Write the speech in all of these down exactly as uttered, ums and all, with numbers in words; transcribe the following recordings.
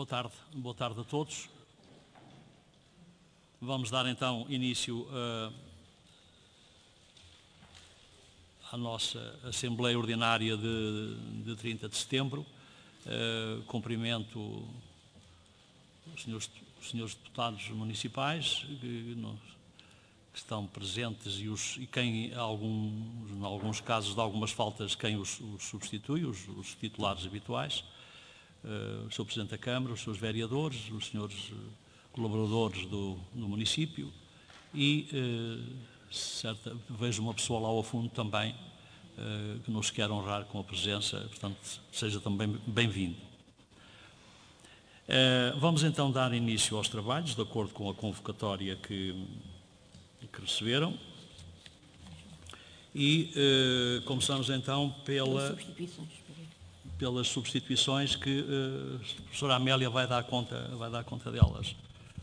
Boa tarde, boa tarde a todos. Vamos dar então início uh, à nossa Assembleia Ordinária de, de trinta de setembro. Uh, cumprimento os senhores, os senhores deputados municipais que, no, que estão presentes e, os, e quem, alguns, em alguns casos de algumas faltas, quem os, os substitui, os, os titulares habituais. Uh, o senhor Presidente da Câmara, os senhores vereadores, os senhores colaboradores do, do município e uh, certa, vejo uma pessoa lá ao fundo também uh, que nos quer honrar com a presença, portanto, seja também bem-vindo. Uh, vamos então dar início aos trabalhos, de acordo com a convocatória que, que receberam. E uh, começamos então pela... pelas substituições que uh, a professora Amélia vai dar conta, vai dar conta delas.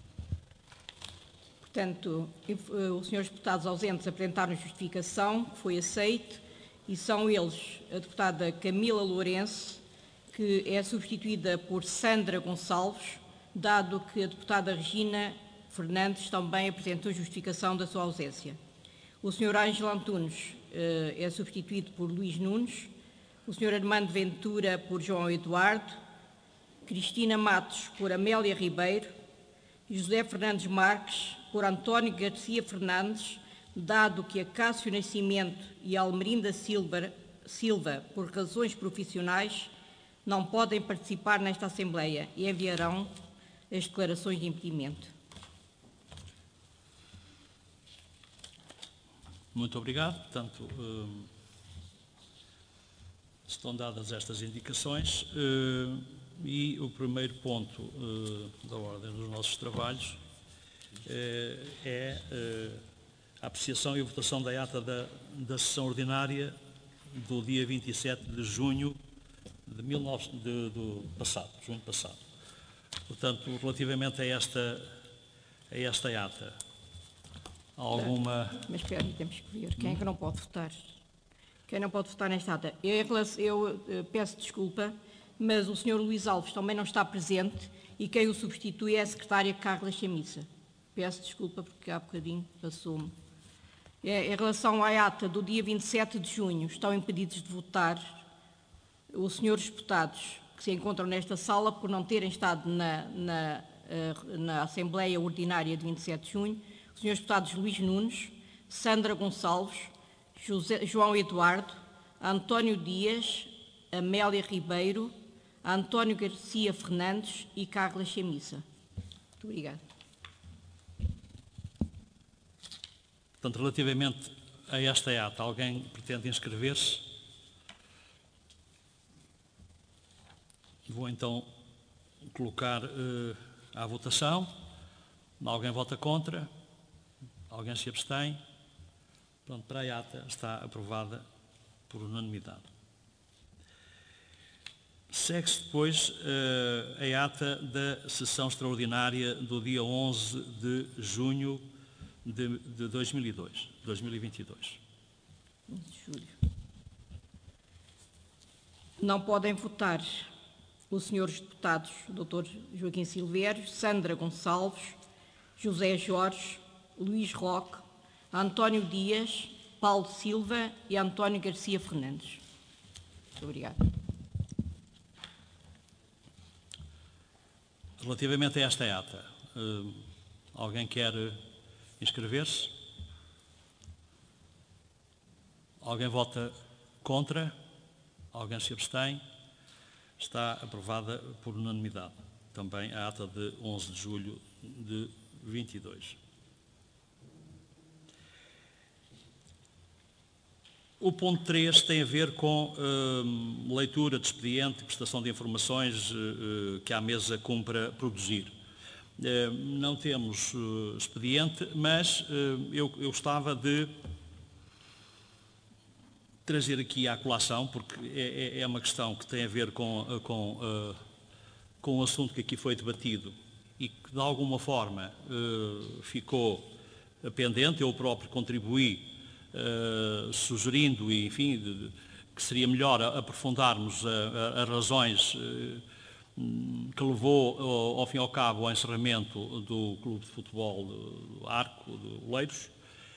Portanto, os senhores deputados ausentes apresentaram justificação, que foi aceite, e são eles a deputada Camila Lourenço, que é substituída por Sandra Gonçalves, dado que a deputada Regina Fernandes também apresentou justificação da sua ausência. O senhor Ângelo Antunes uh, é substituído por Luís Nunes, o senhor Armando Ventura por João Eduardo, Cristina Matos por Amélia Ribeiro, José Fernandes Marques por António Garcia Fernandes, dado que a Cássio Nascimento e a Almerinda Silva, Silva, por razões profissionais, não podem participar nesta Assembleia e enviarão as declarações de impedimento. Muito obrigado. Portanto, hum... estão dadas estas indicações uh, e o primeiro ponto uh, da ordem dos nossos trabalhos uh, é uh, a apreciação e a votação da ata da, da sessão ordinária do dia vinte e sete de junho de mil nove, de, do passado, junho passado. Portanto, relativamente a esta, a esta ata, alguma... Mas espera, temos que ver quem é que não pode votar. Quem não pode votar nesta ata? Eu, eu, eu peço desculpa, mas o senhor Luís Alves também não está presente e quem o substitui é a secretária Carla Chamissa. Peço desculpa porque há bocadinho passou-me. É, em relação à ata do dia vinte e sete de junho, estão impedidos de votar os senhores deputados que se encontram nesta sala por não terem estado na, na, na Assembleia Ordinária de vinte e sete de junho, os senhores deputados Luís Nunes, Sandra Gonçalves, José, João Eduardo, António Dias, Amélia Ribeiro, António Garcia Fernandes e Carla Chamissa. Muito obrigada. Portanto, relativamente a esta ata, alguém pretende inscrever-se? Vou então colocar uh, à votação. Alguém vota contra? Alguém se abstém? Pronto, para a ata está aprovada por unanimidade. Segue-se depois uh, a ata da sessão extraordinária do dia onze de junho de, de dois mil e dois, dois mil e vinte e dois. Não podem votar os senhores deputados doutor Joaquim Silvério, Sandra Gonçalves, José Jorge, Luís Roque, António Dias, Paulo Silva e António Garcia Fernandes. Muito obrigada. Relativamente a esta ata, uh, alguém quer inscrever-se? Alguém vota contra? Alguém se abstém? Está aprovada por unanimidade. Também a ata de onze de julho de vinte e dois. O ponto três tem a ver com uh, leitura de expediente e prestação de informações uh, que a mesa cumpra produzir. Uh, não temos uh, expediente, mas uh, eu, eu gostava de trazer aqui à colação, porque é, é uma questão que tem a ver com, com, uh, com o assunto que aqui foi debatido e que de alguma forma uh, ficou pendente. Eu próprio contribuí Uh, sugerindo, e, enfim, de, de, que seria melhor aprofundarmos as razões uh, que levou, ao, ao fim e ao cabo, ao encerramento do Clube de Futebol do Arco, de Oleiros,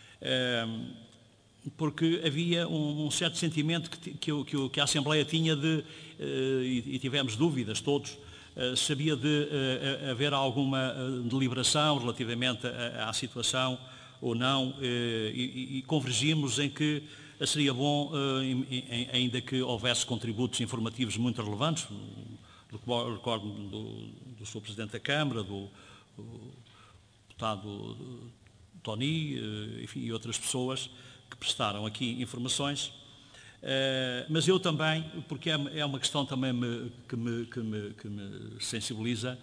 porque havia um, um certo sentimento que, que, que, que a Assembleia tinha de, e, e tivemos dúvidas todos, se havia de haver alguma deliberação relativamente à, à situação ou não, e, e convergimos em que seria bom, ainda que houvesse contributos informativos muito relevantes, recordo do, do senhor Presidente da Câmara, do, do deputado Tony, enfim, e outras pessoas que prestaram aqui informações, mas eu também, porque é uma questão também me, que, me, que, me, que me sensibiliza,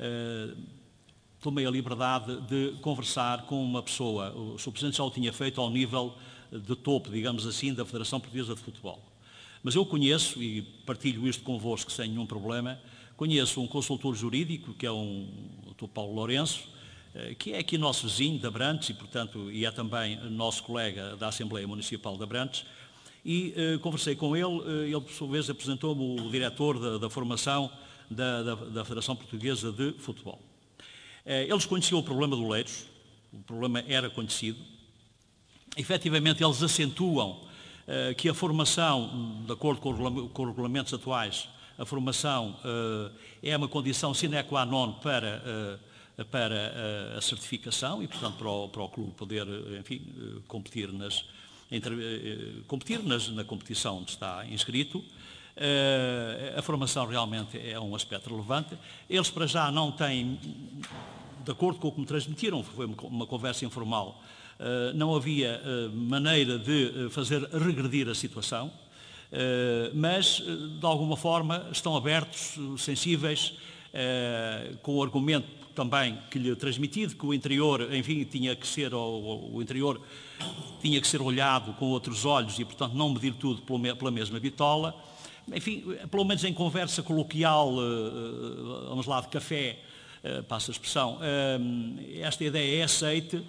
tomei a liberdade de conversar com uma pessoa, o senhor Presidente já o tinha feito ao nível de topo, digamos assim, da Federação Portuguesa de Futebol. Mas eu conheço, e partilho isto convosco sem nenhum problema, conheço um consultor jurídico, que é um, o doutor Paulo Lourenço, que é aqui nosso vizinho de Abrantes e, portanto, e é também nosso colega da Assembleia Municipal de Abrantes, e eh, conversei com ele, eh, ele por sua vez apresentou-me o diretor da, da formação da, da, da Federação Portuguesa de Futebol. Eh, eles conheciam o problema do Oleiros, o problema era conhecido, efetivamente eles acentuam eh, que a formação, de acordo com, o, com os regulamentos atuais, a formação eh, é uma condição sine qua non para... Eh, para a certificação e, portanto, para o, para o clube poder, enfim, competir, nas, entre, competir nas, na competição onde está inscrito. A formação realmente é um aspecto relevante. Eles, para já, não têm, de acordo com o que me transmitiram, foi uma conversa informal, não havia maneira de fazer regredir a situação, mas, de alguma forma, estão abertos, sensíveis, com o argumento também que lhe transmitido, que o interior, enfim, tinha que ser, o, o interior tinha que ser olhado com outros olhos e, portanto, não medir tudo pela mesma bitola. Enfim, pelo menos em conversa coloquial, vamos lá, de café, passa a expressão, esta ideia é aceite.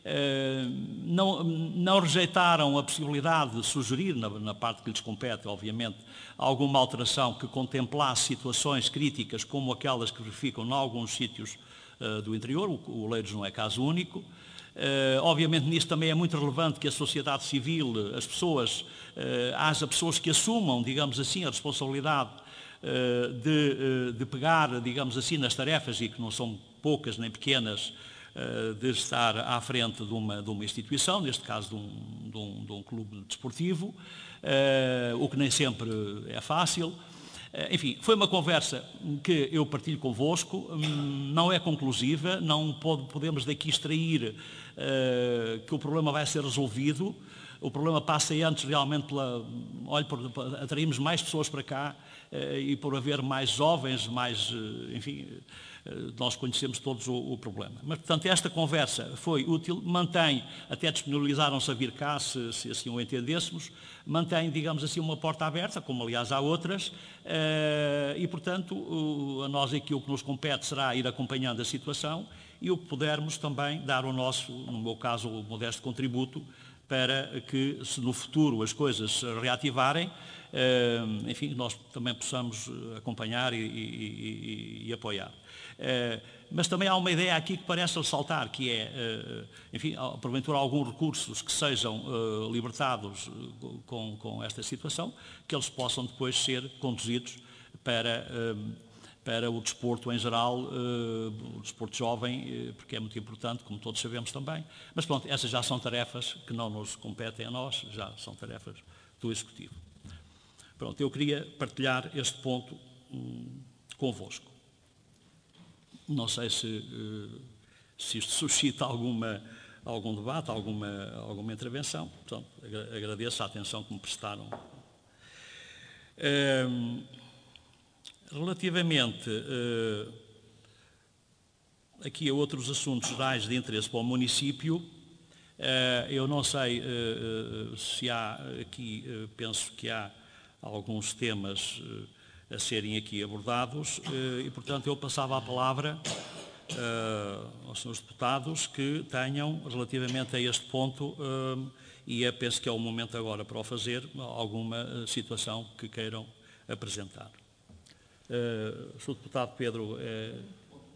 Não, não rejeitaram a possibilidade de sugerir, na, na parte que lhes compete, obviamente, alguma alteração que contemplasse situações críticas como aquelas que verificam em alguns sítios do interior. O Oleiros não é caso único. Uh, obviamente nisto também é muito relevante que a sociedade civil, as pessoas, uh, haja pessoas que assumam, digamos assim, a responsabilidade uh, de, uh, de pegar, digamos assim, nas tarefas, e que não são poucas nem pequenas, uh, de estar à frente de uma, de uma instituição, neste caso de um, de um, de um clube desportivo, uh, o que nem sempre é fácil. Enfim, foi uma conversa que eu partilho convosco, não é conclusiva, não pode, podemos daqui extrair uh, que o problema vai ser resolvido. O problema passa antes realmente pela, olha, por, por atrairmos mais pessoas para cá uh, e por haver mais jovens, mais, uh, enfim, uh, nós conhecemos todos o, o problema. Mas, portanto, esta conversa foi útil, mantém, até disponibilizaram-se a vir cá, se, se assim o entendêssemos, mantém, digamos assim, uma porta aberta, como aliás há outras, uh, e, portanto, uh, a nós aqui o que nos compete será ir acompanhando a situação e o que pudermos também dar o nosso, no meu caso, o modesto contributo, para que, se no futuro as coisas se reativarem, uh, enfim, nós também possamos acompanhar e, e, e, e apoiar. Uh, mas também há uma ideia aqui que parece ressaltar, que é, uh, enfim, porventura alguns recursos que sejam uh, libertados uh, com, com esta situação, que eles possam depois ser conduzidos para... Uh, para o desporto em geral, uh, o desporto jovem, uh, porque é muito importante, como todos sabemos também. Mas pronto, essas já são tarefas que não nos competem a nós, já são tarefas do Executivo. Pronto, eu queria partilhar este ponto um, convosco. Não sei se, uh, se isto suscita alguma, algum debate, alguma, alguma intervenção. Portanto, agradeço a atenção que me prestaram. Uh, Relativamente uh, aqui a outros assuntos gerais de interesse para o município, uh, eu não sei uh, uh, se há aqui, uh, penso que há alguns temas uh, a serem aqui abordados uh, e, portanto, eu passava a palavra uh, aos senhores deputados que tenham, relativamente a este ponto, uh, e eu penso que é o momento agora para o fazer, alguma uh, situação que queiram apresentar. Uh, Senhor Deputado Pedro, uh,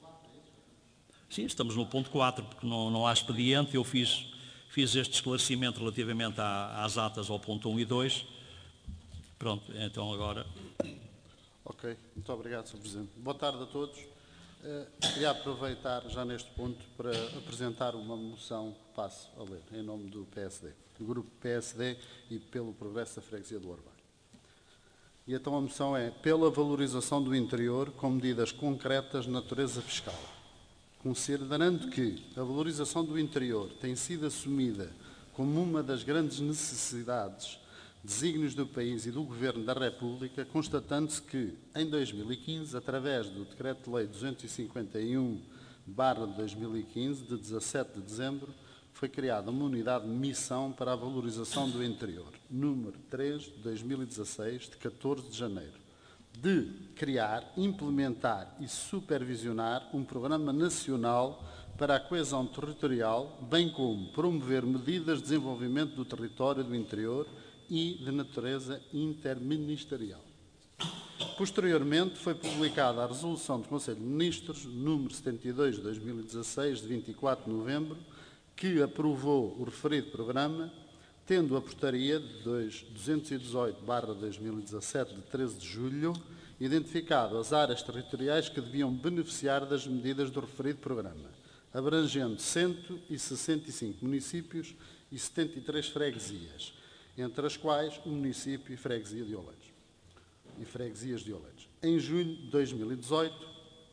sim, estamos no ponto quatro, porque não, não há expediente. Eu fiz, fiz este esclarecimento relativamente à, às atas ao ponto um e dois. Pronto, então agora... Ok, muito obrigado, senhor Presidente. Boa tarde a todos. Uh, queria aproveitar já neste ponto para apresentar uma moção que passo a ler, em nome do P S D, do Grupo P S D e pelo Progresso da Freguesia do Orvalho. E então a moção é pela valorização do interior com medidas concretas de natureza fiscal. Considerando que a valorização do interior tem sido assumida como uma das grandes necessidades, desígnios do país e do Governo da República, constatando-se que, em dois mil e quinze, através do Decreto-Lei duzentos e cinquenta e um barra dois mil e quinze, de dezassete de dezembro, foi criada uma unidade de missão para a valorização do interior, número três de dois mil e dezasseis, de catorze de janeiro, de criar, implementar e supervisionar um programa nacional para a coesão territorial, bem como promover medidas de desenvolvimento do território do interior e de natureza interministerial. Posteriormente, foi publicada a Resolução do Conselho de Ministros, número setenta e dois de dois mil e dezasseis, de vinte e quatro de novembro, que aprovou o referido programa, tendo a portaria de duzentos e dezoito barra dois mil e dezassete, de treze de julho, identificado as áreas territoriais que deviam beneficiar das medidas do referido programa, abrangendo cento e sessenta e cinco municípios e setenta e três freguesias, entre as quais o município e freguesia de Oleiros. E freguesias de Oleiros. Em junho de dois mil e dezoito,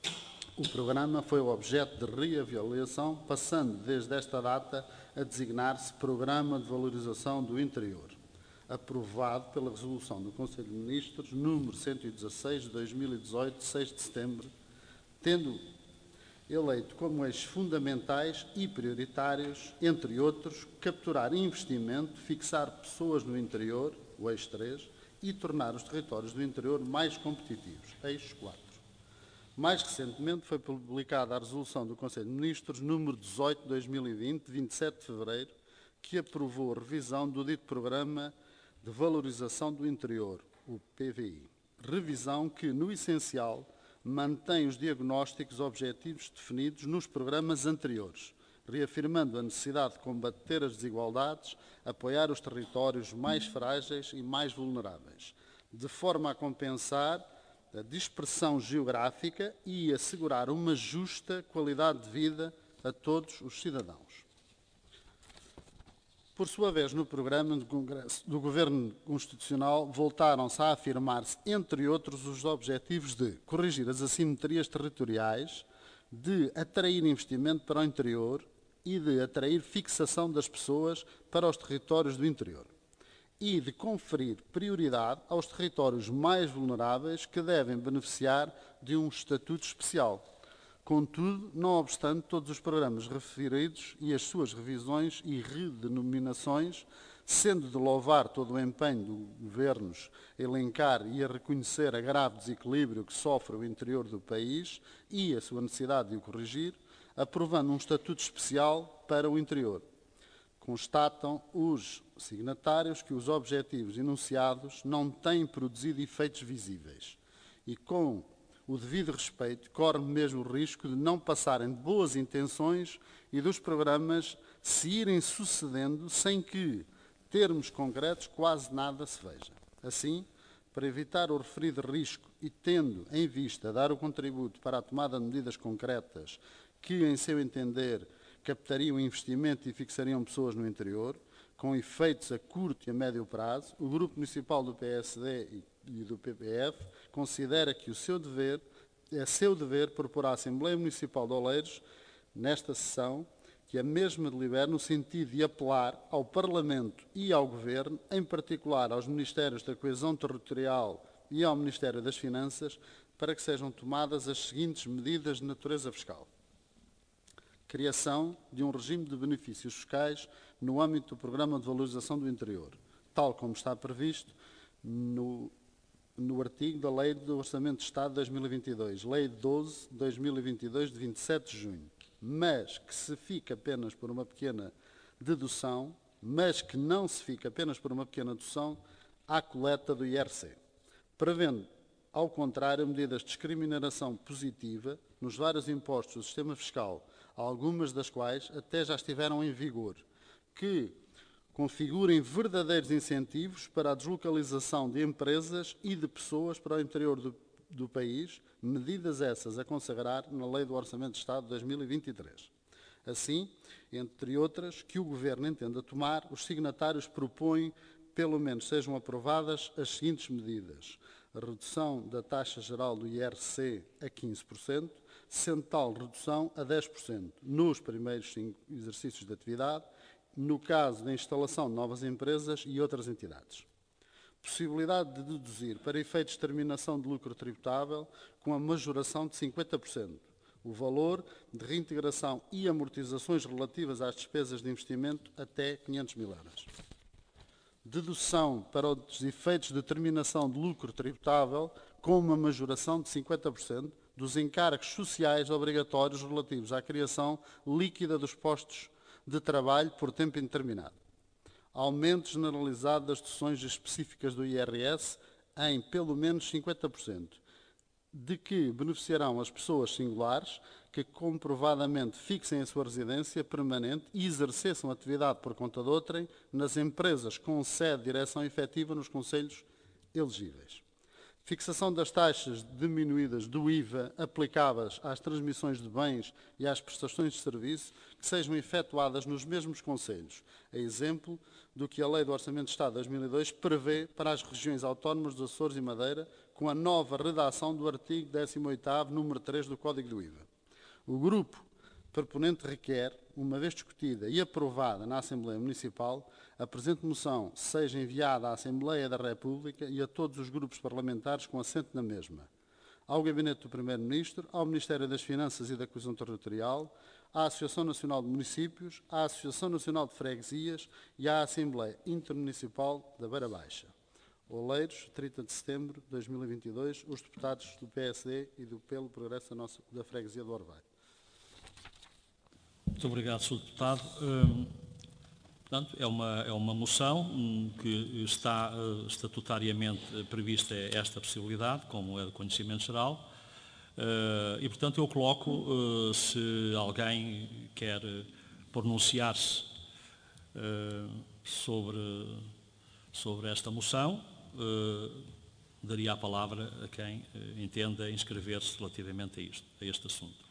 o programa foi objeto de reavaliação, passando desde esta data a designar-se Programa de Valorização do Interior, aprovado pela Resolução do Conselho de Ministros, número cento e dezasseis de dois mil e dezoito, de seis de setembro, tendo eleito como eixos fundamentais e prioritários, entre outros, capturar investimento, fixar pessoas no interior, o eixo três, e tornar os territórios do interior mais competitivos, eixo quatro. Mais recentemente foi publicada a Resolução do Conselho de Ministros, número dezoito de dois mil e vinte, de vinte e sete de fevereiro, que aprovou a revisão do dito Programa de Valorização do Interior, o P V I. Revisão que, no essencial, mantém os diagnósticos objetivos definidos nos programas anteriores, reafirmando a necessidade de combater as desigualdades, apoiar os territórios mais frágeis e mais vulneráveis, de forma a compensar a dispersão geográfica e assegurar uma justa qualidade de vida a todos os cidadãos. Por sua vez, no programa do, Congresso, do Governo Constitucional, voltaram-se a afirmar-se, entre outros, os objetivos de corrigir as assimetrias territoriais, de atrair investimento para o interior e de atrair fixação das pessoas para os territórios do interior, e de conferir prioridade aos territórios mais vulneráveis que devem beneficiar de um estatuto especial. Contudo, não obstante todos os programas referidos e as suas revisões e redenominações, sendo de louvar todo o empenho do Governo a elencar e a reconhecer a grave desequilíbrio que sofre o interior do país e a sua necessidade de o corrigir, aprovando um estatuto especial para o interior. Constatam os signatários que os objetivos enunciados não têm produzido efeitos visíveis e, com o devido respeito, corre mesmo o risco de não passarem de boas intenções e dos programas se irem sucedendo sem que, termos concretos, quase nada se veja. Assim, para evitar o referido risco e tendo em vista dar o contributo para a tomada de medidas concretas que, em seu entender, captariam investimento e fixariam pessoas no interior, com efeitos a curto e a médio prazo, o Grupo Municipal do P S D e do P P F considera que o seu dever, é seu dever propor à Assembleia Municipal de Oleiros, nesta sessão, que a mesma delibere no sentido de apelar ao Parlamento e ao Governo, em particular aos Ministérios da Coesão Territorial e ao Ministério das Finanças, para que sejam tomadas as seguintes medidas de natureza fiscal. Criação de um regime de benefícios fiscais no âmbito do Programa de Valorização do Interior, tal como está previsto no, no artigo da Lei do Orçamento de Estado de dois mil e vinte e dois, Lei doze de dois mil e vinte e dois, de vinte e sete de junho, mas que se fica apenas por uma pequena dedução, mas que não se fica apenas por uma pequena dedução à coleta do I R C, prevendo ao contrário, medidas de discriminação positiva nos vários impostos do sistema fiscal, algumas das quais até já estiveram em vigor, que configurem verdadeiros incentivos para a deslocalização de empresas e de pessoas para o interior do, do país, medidas essas a consagrar na Lei do Orçamento de Estado de dois mil e vinte e três. Assim, entre outras, que o Governo entenda tomar, os signatários propõem, pelo menos sejam aprovadas, as seguintes medidas: a redução da taxa geral do I R C a quinze por cento, sendo tal redução a dez por cento nos primeiros cinco exercícios de atividade, no caso da instalação de novas empresas e outras entidades. Possibilidade de deduzir para efeitos de determinação de lucro tributável com a majoração de cinquenta por cento o valor de reintegração e amortizações relativas às despesas de investimento até quinhentos mil euros. Dedução para os efeitos de determinação de lucro tributável com uma majoração de cinquenta por cento dos encargos sociais obrigatórios relativos à criação líquida dos postos de trabalho por tempo indeterminado. Aumento generalizado das deduções específicas do I R S em pelo menos cinquenta por cento, de que beneficiarão as pessoas singulares que comprovadamente fixem a sua residência permanente e exerçam atividade por conta de outrem nas empresas com sede de direção efetiva nos concelhos elegíveis. Fixação das taxas diminuídas do I V A aplicáveis às transmissões de bens e às prestações de serviço que sejam efetuadas nos mesmos concelhos, a exemplo do que a Lei do Orçamento de Estado de dois mil e dois prevê para as regiões autónomas dos Açores e Madeira, com a nova redação do artigo décimo oitavo, número três do Código do I V A. O grupo proponente requer, uma vez discutida e aprovada na Assembleia Municipal, a presente moção seja enviada à Assembleia da República e a todos os grupos parlamentares com assento na mesma, ao Gabinete do Primeiro-Ministro, ao Ministério das Finanças e da Coesão Territorial, à Associação Nacional de Municípios, à Associação Nacional de Freguesias e à Assembleia Intermunicipal da Beira Baixa. Oleiros, trinta de setembro de dois mil e vinte e dois, os deputados do P S D e do Pelo Progresso da, nossa, da Freguesia do Orvalho. Muito obrigado, senhor Deputado. Hum, portanto, é uma, é uma moção hum, que está uh, estatutariamente prevista esta possibilidade, como é de conhecimento geral, uh, e, portanto, eu coloco, uh, se alguém quer pronunciar-se uh, sobre, sobre esta moção, uh, daria a palavra a quem uh, entenda inscrever-se relativamente a, isto, a este assunto.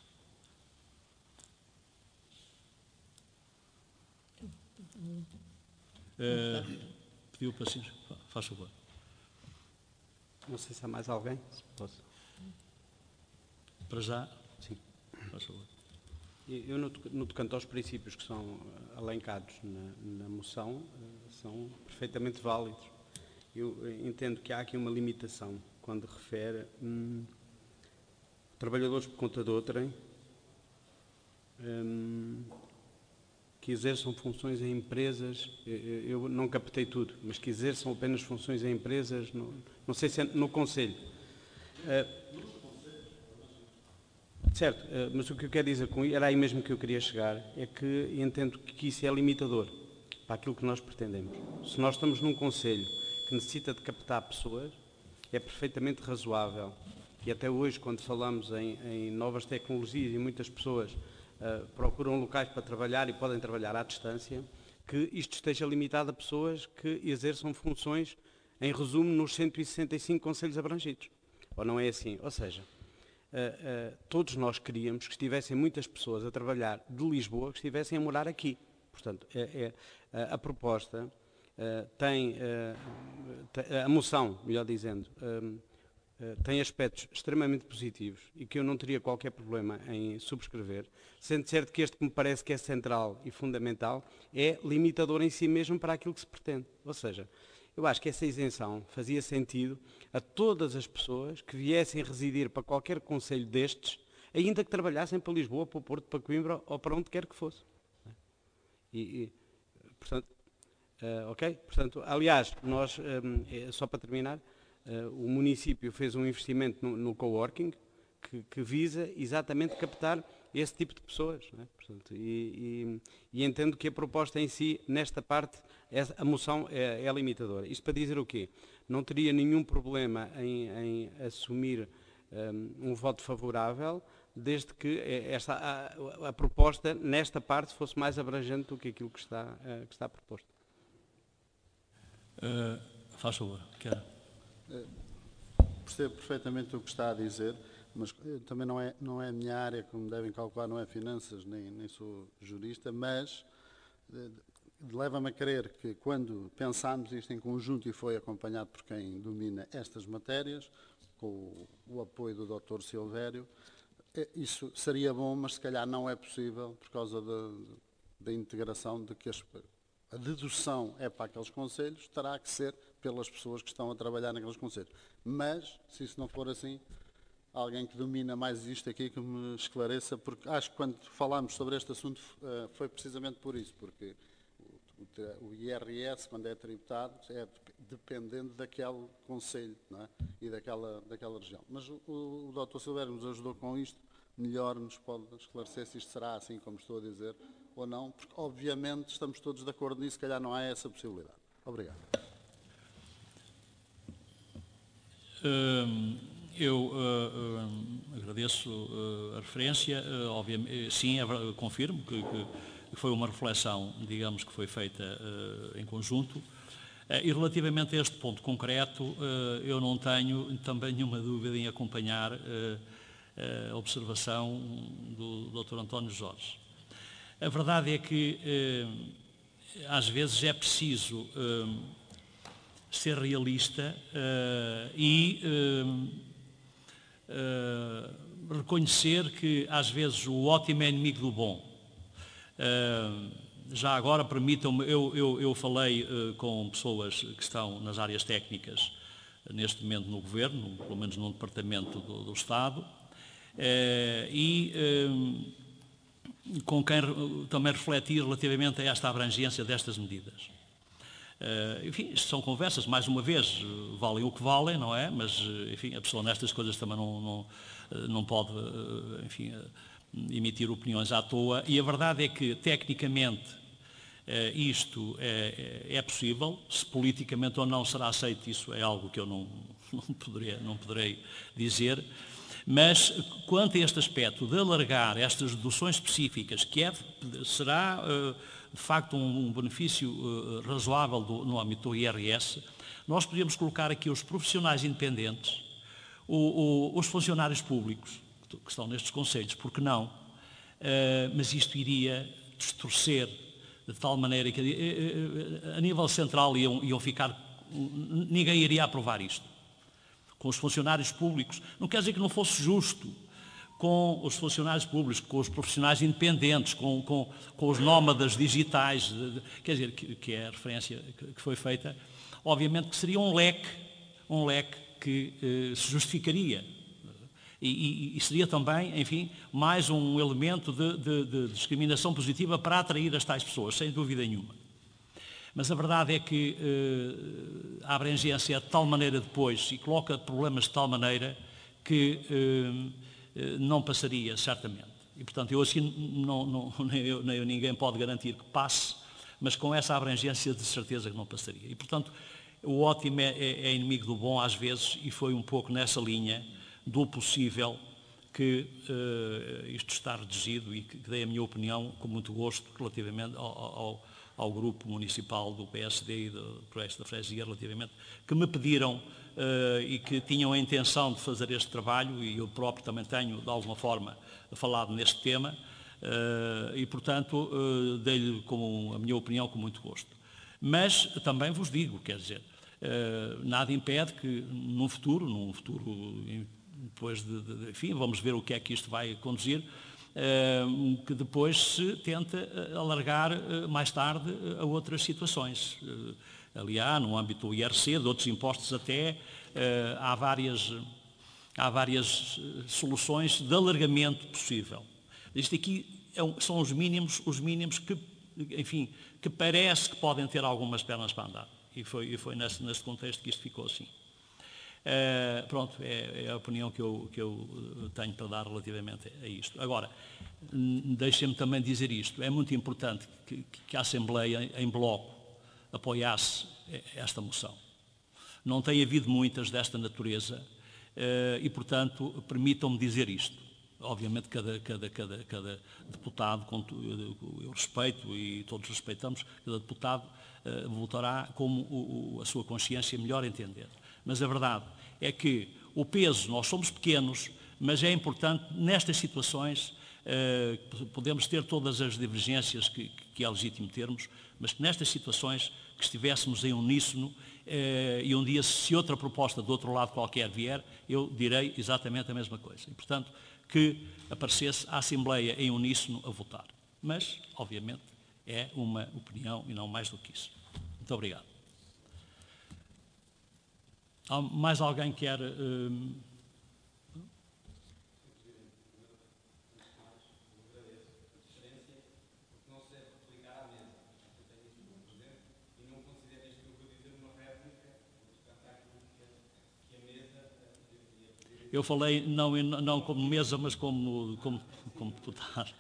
Uh, pediu para si, faz favor. Não sei se há mais alguém. Se posso. Para já? Sim. Faz favor. Eu, no, no tocante aos princípios que são alencados na, na moção, são perfeitamente válidos. Eu entendo que há aqui uma limitação quando refere hum, trabalhadores por conta de outrem, hum, que exerçam funções em empresas, eu não captei tudo, mas que exerçam apenas funções em empresas, no, não sei se é no Conselho. Uh, certo, uh, mas o que eu quero dizer com isso, era aí mesmo que eu queria chegar, é que entendo que isso é limitador para aquilo que nós pretendemos. Se nós estamos num Conselho que necessita de captar pessoas, é perfeitamente razoável, e até hoje, quando falamos em, em novas tecnologias e muitas pessoas Uh, procuram locais para trabalhar e podem trabalhar à distância, que isto esteja limitado a pessoas que exerçam funções, em resumo, nos cento e sessenta e cinco concelhos abrangidos. Ou não é assim? Ou seja, uh, uh, todos nós queríamos que estivessem muitas pessoas a trabalhar de Lisboa, que estivessem a morar aqui. Portanto, é, é, a proposta uh, tem, uh, tem, a moção, melhor dizendo, um, Uh, tem aspectos extremamente positivos e que eu não teria qualquer problema em subscrever, sendo certo que este que me parece que é central e fundamental é limitador em si mesmo para aquilo que se pretende. Ou seja, eu acho que essa isenção fazia sentido a todas as pessoas que viessem residir para qualquer concelho destes, ainda que trabalhassem para Lisboa, para o Porto, para Coimbra ou para onde quer que fosse. E, e portanto, uh, ok? Portanto, aliás, nós, um, é, só para terminar, Uh, o município fez um investimento no, no coworking, que, que visa exatamente captar esse tipo de pessoas. Não é? Portanto, e, e, e entendo que a proposta em si, nesta parte, essa, a moção é, é limitadora. Isto para dizer o quê? Não teria nenhum problema em, em assumir um, um voto favorável, desde que esta, a, a proposta, nesta parte, fosse mais abrangente do que aquilo que está, uh, que está proposto. Uh, faz favor, quero. Uh, percebo perfeitamente o que está a dizer, mas uh, também não é, não é a minha área, como devem calcular, não é finanças, nem, nem sou jurista, mas uh, leva-me a crer que quando pensámos isto em conjunto e foi acompanhado por quem domina estas matérias, com o, o apoio do doutor Silvério, isso seria bom, mas se calhar não é possível por causa da, da integração de que as, a dedução é para aqueles conselhos, terá que ser pelas pessoas que estão a trabalhar naqueles conselhos. Mas, se isso não for assim, alguém que domina mais isto aqui que me esclareça, porque acho que quando falámos sobre este assunto foi precisamente por isso, porque o, o I R S, quando é tributado, é dependendo daquele conselho, não é? E daquela, daquela região. Mas o, o, o doutor Silvério nos ajudou com isto, melhor nos pode esclarecer se isto será assim como estou a dizer ou não, porque obviamente estamos todos de acordo nisso, se calhar não há essa possibilidade. Obrigado. Hum, eu uh, uh, agradeço uh, a referência, uh, obviamente, sim, é, confirmo que, que foi uma reflexão, digamos, que foi feita uh, em conjunto. Uh, e relativamente a este ponto concreto, uh, eu não tenho também nenhuma dúvida em acompanhar uh, a observação do doutor António Jorge. A verdade é que uh, às vezes é preciso uh, ser realista uh, e uh, uh, reconhecer que às vezes o ótimo é inimigo do bom. Uh, já agora permitam-me, eu, eu, eu falei uh, com pessoas que estão nas áreas técnicas uh, neste momento no Governo, pelo menos no Departamento do, do Estado, uh, e uh, com quem uh, também refleti relativamente a esta abrangência destas medidas. Uh, enfim, isto são conversas, mais uma vez, uh, valem o que valem, não é? Mas, uh, enfim, a pessoa nestas coisas também não, não, uh, não pode, uh, enfim, uh, emitir opiniões à toa. E a verdade é que, tecnicamente, uh, isto é, é possível. Se politicamente ou não será aceito, isso é algo que eu não, não, poderei, não poderei dizer. Mas, quanto a este aspecto de alargar estas deduções específicas, que é, será... Uh, de facto um, um benefício uh, razoável do, no âmbito do I R S, nós podemos colocar aqui os profissionais independentes, o, o, os funcionários públicos que, que estão nestes conselhos, porque não? Uh, mas isto iria distorcer de tal maneira que uh, uh, a nível central iam, iam ficar, ninguém iria aprovar isto. Com os funcionários públicos, não quer dizer que não fosse justo, com os funcionários públicos, com os profissionais independentes, com, com, com os nómadas digitais, de, de, quer dizer, que, que é a referência que, que foi feita, obviamente que seria um leque, um leque que eh, se justificaria. E, e, e seria também, enfim, mais um elemento de, de, de discriminação positiva para atrair as tais pessoas, sem dúvida nenhuma. Mas a verdade é que eh, a abrangência é de tal maneira depois e coloca problemas de tal maneira que... Eh, não passaria, certamente. E, portanto, eu assim, não, não, nem, eu, nem eu, ninguém pode garantir que passe, mas com essa abrangência de certeza que não passaria. E, portanto, o ótimo é, é, é inimigo do bom às vezes, e foi um pouco nessa linha do possível que uh, isto está reduzido e que, que dei a minha opinião com muito gosto relativamente ao, ao, ao grupo municipal do P S D e do Progresso da Freguesia, relativamente, que me pediram Uh, e que tinham a intenção de fazer este trabalho, e eu próprio também tenho, de alguma forma, falado neste tema, uh, e, portanto, uh, dei-lhe como a minha opinião com muito gosto. Mas também vos digo, quer dizer, uh, nada impede que, num futuro, num futuro, depois de, de, enfim, vamos ver o que é que isto vai conduzir, uh, que depois se tente alargar uh, mais tarde uh, a outras situações. Uh, Aliás, no âmbito do I R C, de outros impostos até, uh, há várias, há várias soluções de alargamento possível. Isto aqui é um, são os mínimos, os mínimos que, enfim, que parece que podem ter algumas pernas para andar. E foi, e foi nesse, nesse contexto que isto ficou assim. Uh, pronto, é, é a opinião que eu, que eu tenho para dar relativamente a isto. Agora, deixem-me também dizer isto. É muito importante que, que a Assembleia, em bloco, apoiasse esta moção. Não tem havido muitas desta natureza uh, e, portanto, permitam-me dizer isto. Obviamente, cada, cada, cada, cada deputado, eu respeito e todos respeitamos, cada deputado uh, votará como o, o, a sua consciência melhor entender. Mas a verdade é que o peso, nós somos pequenos, mas é importante, nestas situações, eh, podemos ter todas as divergências que, que é legítimo termos, mas que nestas situações que estivéssemos em uníssono eh, e um dia, se outra proposta do outro lado qualquer vier, eu direi exatamente a mesma coisa. E, portanto, que aparecesse a Assembleia em uníssono a votar. Mas, obviamente, é uma opinião e não mais do que isso. Muito obrigado. Há mais alguém que quer... Hum... Eu falei não, não como mesa, mas como, como, como deputado.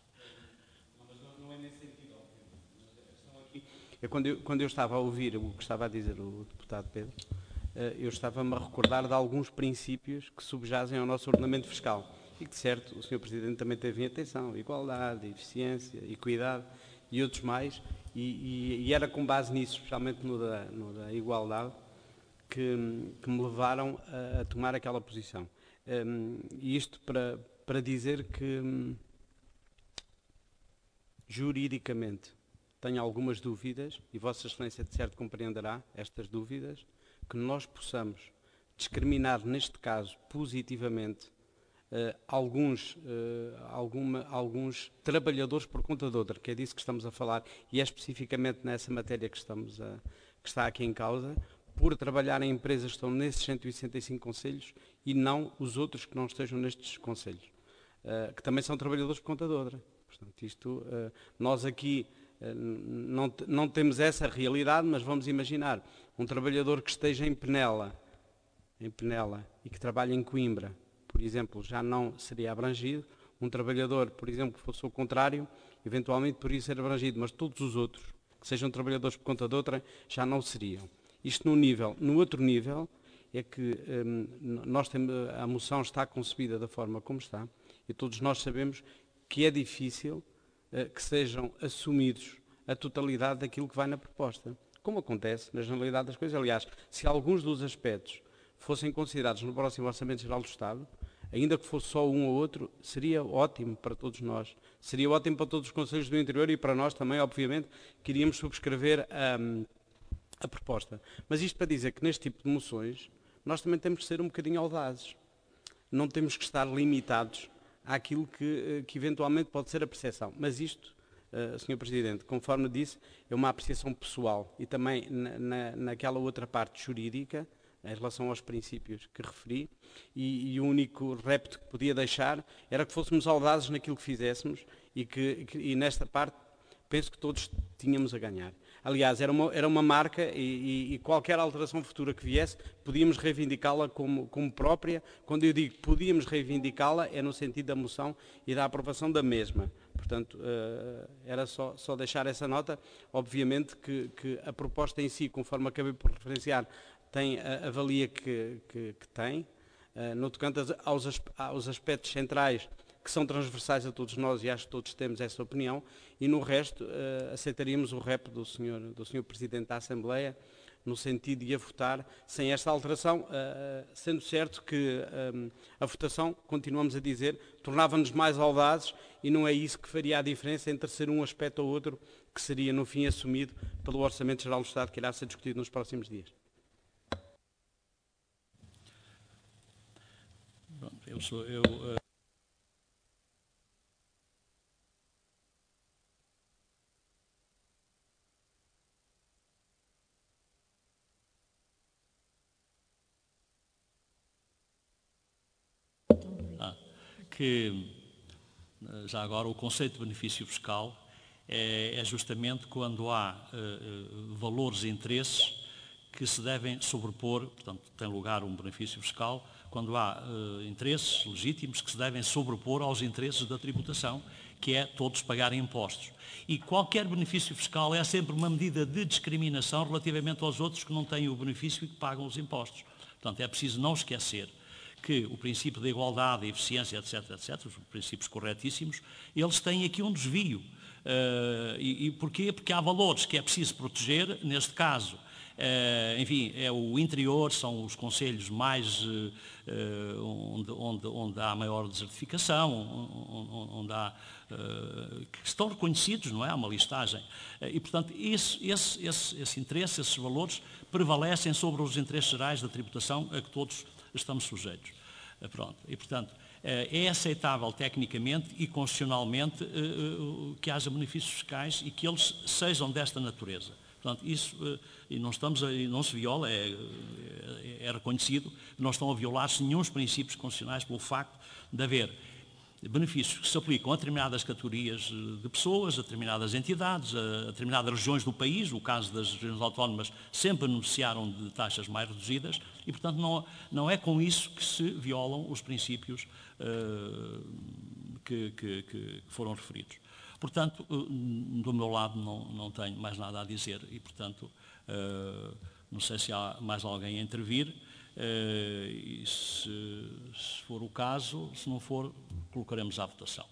É quando, eu, quando eu estava a ouvir o que estava a dizer o deputado Pedro, eu estava-me a recordar de alguns princípios que subjazem ao nosso ordenamento fiscal e que, de certo, o senhor Presidente também teve em atenção: igualdade, eficiência, equidade e outros mais, e, e, e era com base nisso, especialmente no da, no da igualdade, que, que me levaram a, a tomar aquela posição. Um, e isto para, para dizer que, um, juridicamente, tenho algumas dúvidas, e Vossa Excelência de certo compreenderá estas dúvidas, que nós possamos discriminar, neste caso, positivamente, uh, alguns, uh, alguma, alguns trabalhadores por conta de outra, que é disso que estamos a falar, e é especificamente nessa matéria que, estamos a, que está aqui em causa, por trabalhar em empresas que estão nesses cento e sessenta e cinco concelhos e não os outros que não estejam nestes concelhos, uh, que também são trabalhadores por conta de outra. Portanto, isto, uh, nós aqui Não, não temos essa realidade, mas vamos imaginar um trabalhador que esteja em Penela, em Penela e que trabalha em Coimbra, por exemplo, já não seria abrangido. Um trabalhador, por exemplo, que fosse o contrário, eventualmente poderia ser abrangido, mas todos os outros, que sejam trabalhadores por conta de outra, já não seriam. Isto num nível. No outro nível, é que hum, nós temos, a moção está concebida da forma como está, e todos nós sabemos que é difícil que sejam assumidos a totalidade daquilo que vai na proposta, como acontece na generalidade das coisas. Aliás, se alguns dos aspectos fossem considerados no próximo Orçamento Geral do Estado, ainda que fosse só um ou outro, seria ótimo para todos nós, seria ótimo para todos os concelhos do interior e para nós também, obviamente, que iríamos subscrever a, a proposta. Mas isto para dizer que neste tipo de moções nós também temos que ser um bocadinho audazes, não temos que estar limitados àquilo que, que eventualmente pode ser a percepção. Mas isto, uh, senhor Presidente, conforme disse, é uma apreciação pessoal e também na, na, naquela outra parte jurídica, em relação aos princípios que referi, e, e o único repto que podia deixar era que fôssemos audazes naquilo que fizéssemos e, que, que, e nesta parte penso que todos tínhamos a ganhar. Aliás, era uma, era uma marca e, e, e qualquer alteração futura que viesse, podíamos reivindicá-la como, como própria. Quando eu digo podíamos reivindicá-la, é no sentido da moção e da aprovação da mesma. Portanto, uh, era só, só deixar essa nota. Obviamente que, que a proposta em si, conforme acabei por referenciar, tem a, a valia que, que, que tem. Uh, no tocante aos, aos aspectos centrais, que são transversais a todos nós, e acho que todos temos essa opinião, e no resto uh, aceitaríamos o rep do senhor, do senhor Presidente da Assembleia, no sentido de a votar sem esta alteração, uh, sendo certo que um, a votação, continuamos a dizer, tornava-nos mais audazes, e não é isso que faria a diferença entre ser um aspecto ou outro, que seria no fim assumido pelo Orçamento Geral do Estado, que irá ser discutido nos próximos dias. Pronto, eu sou... Eu, uh... que, já agora, o conceito de benefício fiscal é, é justamente quando há uh, valores e interesses que se devem sobrepor, portanto, tem lugar um benefício fiscal, quando há uh, interesses legítimos que se devem sobrepor aos interesses da tributação, que é todos pagarem impostos. E qualquer benefício fiscal é sempre uma medida de discriminação relativamente aos outros que não têm o benefício e que pagam os impostos. Portanto, é preciso não esquecer que o princípio da igualdade, da eficiência, etc, etc, os princípios corretíssimos, eles têm aqui um desvio. Uh, e, e porquê? Porque há valores que é preciso proteger, neste caso, uh, enfim, é o interior, são os concelhos mais, uh, onde, onde, onde há maior desertificação, onde, onde há, uh, que estão reconhecidos, não é? Há uma listagem. Uh, e, portanto, esse, esse, esse, esse interesse, esses valores, prevalecem sobre os interesses gerais da tributação a que todos estamos sujeitos. Uh, pronto. E, portanto, é aceitável tecnicamente e constitucionalmente que haja benefícios fiscais e que eles sejam desta natureza. Portanto, isso, e não, estamos a, não se viola, é, é, é reconhecido, não estão a violar-se nenhum dos princípios constitucionais pelo facto de haver benefícios que se aplicam a determinadas categorias de pessoas, a determinadas entidades, a determinadas regiões do país. O caso das regiões autónomas sempre beneficiaram de taxas mais reduzidas e, portanto, não, não é com isso que se violam os princípios uh, que, que, que foram referidos. Portanto, uh, do meu lado não, não tenho mais nada a dizer e, portanto, uh, não sei se há mais alguém a intervir. Uh, e se, se for o caso, se não for, colocaremos à votação.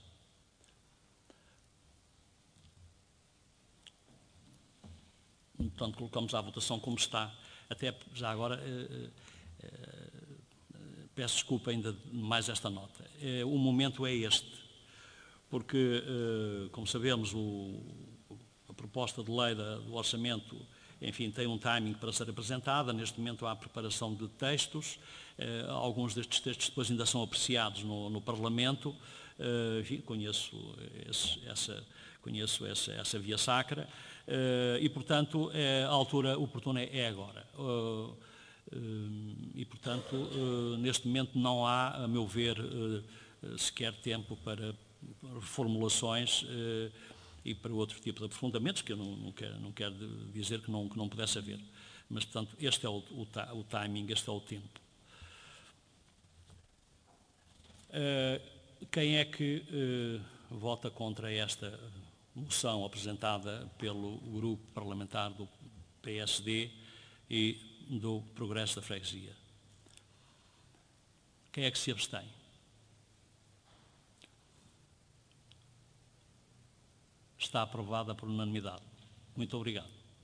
Portanto, colocamos à votação como está. Até já agora, uh, uh, peço desculpa ainda mais esta nota. Uh, o momento é este, porque, uh, como sabemos, o, a proposta de lei da, do orçamento, enfim, tem um timing para ser apresentada. Neste momento há a preparação de textos. Eh, alguns destes textos depois ainda são apreciados no, no Parlamento. Eh, enfim, conheço, esse, essa, conheço essa, essa via sacra. Eh, e, portanto, eh, a altura oportuna é agora. Uh, uh, e, portanto, uh, neste momento não há, a meu ver, uh, sequer tempo para reformulações uh, e para outro tipo de aprofundamentos, que eu não, não, quero, não quero dizer que não, que não pudesse haver. Mas, portanto, este é o, o, o timing, este é o tempo. Uh, quem é que uh, vota contra esta moção apresentada pelo grupo parlamentar do P S D e do Progresso da Freguesia? Quem é que se abstém? Está aprovada por unanimidade. Muito obrigado.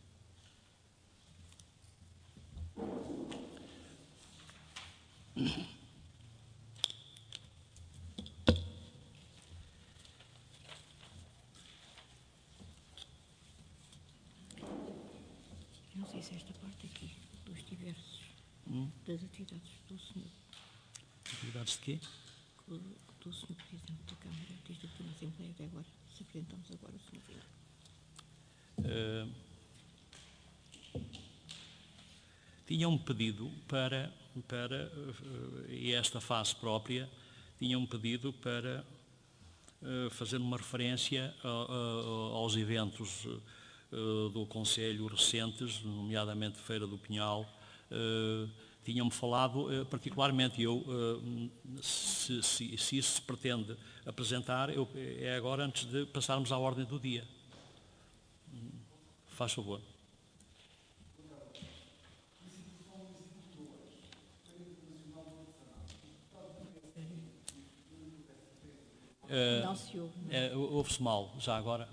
Não sei se esta parte aqui, dos diversos, Hum? das atividades do senhor, Atividades de quê? do, do senhor Presidente da Câmara, desde aqui na Assembleia até agora, se apresentamos agora o senhor Presidente. Uh, tinham-me pedido para, para uh, e esta fase própria, tinham-me pedido para uh, fazer uma referência a, a, aos eventos uh, do Conselho recentes, nomeadamente Feira do Pinhal. Uh, tinham-me falado uh, particularmente, eu, uh, se, se, se isso se pretende apresentar, eu, é agora antes de passarmos à ordem do dia. Faz favor. Uh, Não se ouve. uh, Ouve-se mal, já agora.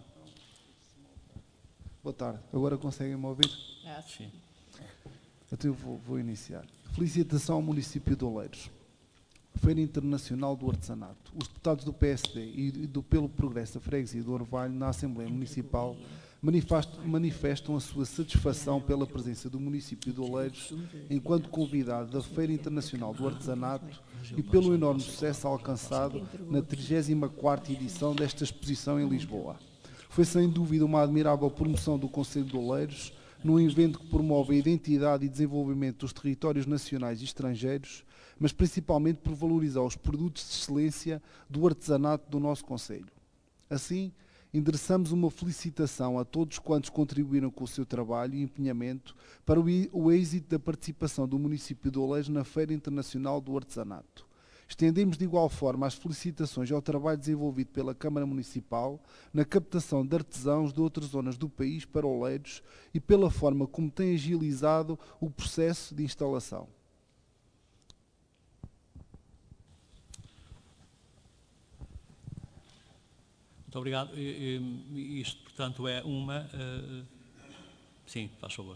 Boa tarde. Agora conseguem-me ouvir? Ah, sim. Então eu vou, vou iniciar. Felicitação ao município de Oleiros. Feira Internacional do Artesanato. Os deputados do P S D e do pelo Progresso da Freguesia do Orvalho na Assembleia Municipal manifestam, manifestam a sua satisfação pela presença do município de Oleiros enquanto convidado da Feira Internacional do Artesanato e pelo enorme sucesso alcançado na trigésima quarta edição desta exposição em Lisboa. Foi sem dúvida uma admirável promoção do Concelho de Oleiros num evento que promove a identidade e desenvolvimento dos territórios nacionais e estrangeiros, mas principalmente por valorizar os produtos de excelência do artesanato do nosso concelho. Assim, endereçamos uma felicitação a todos quantos contribuíram com o seu trabalho e empenhamento para o êxito da participação do município de Oleiros na Feira Internacional do Artesanato. Estendemos de igual forma as felicitações ao trabalho desenvolvido pela Câmara Municipal na captação de artesãos de outras zonas do país para Oleiros e pela forma como tem agilizado o processo de instalação. Muito obrigado. E, e, isto, portanto, é uma... Uh, sim, faz favor.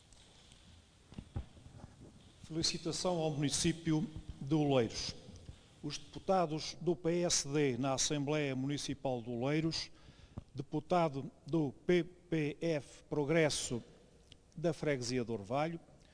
Felicitação ao município de Oleiros. Os deputados do P S D na Assembleia Municipal de Oleiros, deputado do P P F Progresso da Freguesia de Orvalho,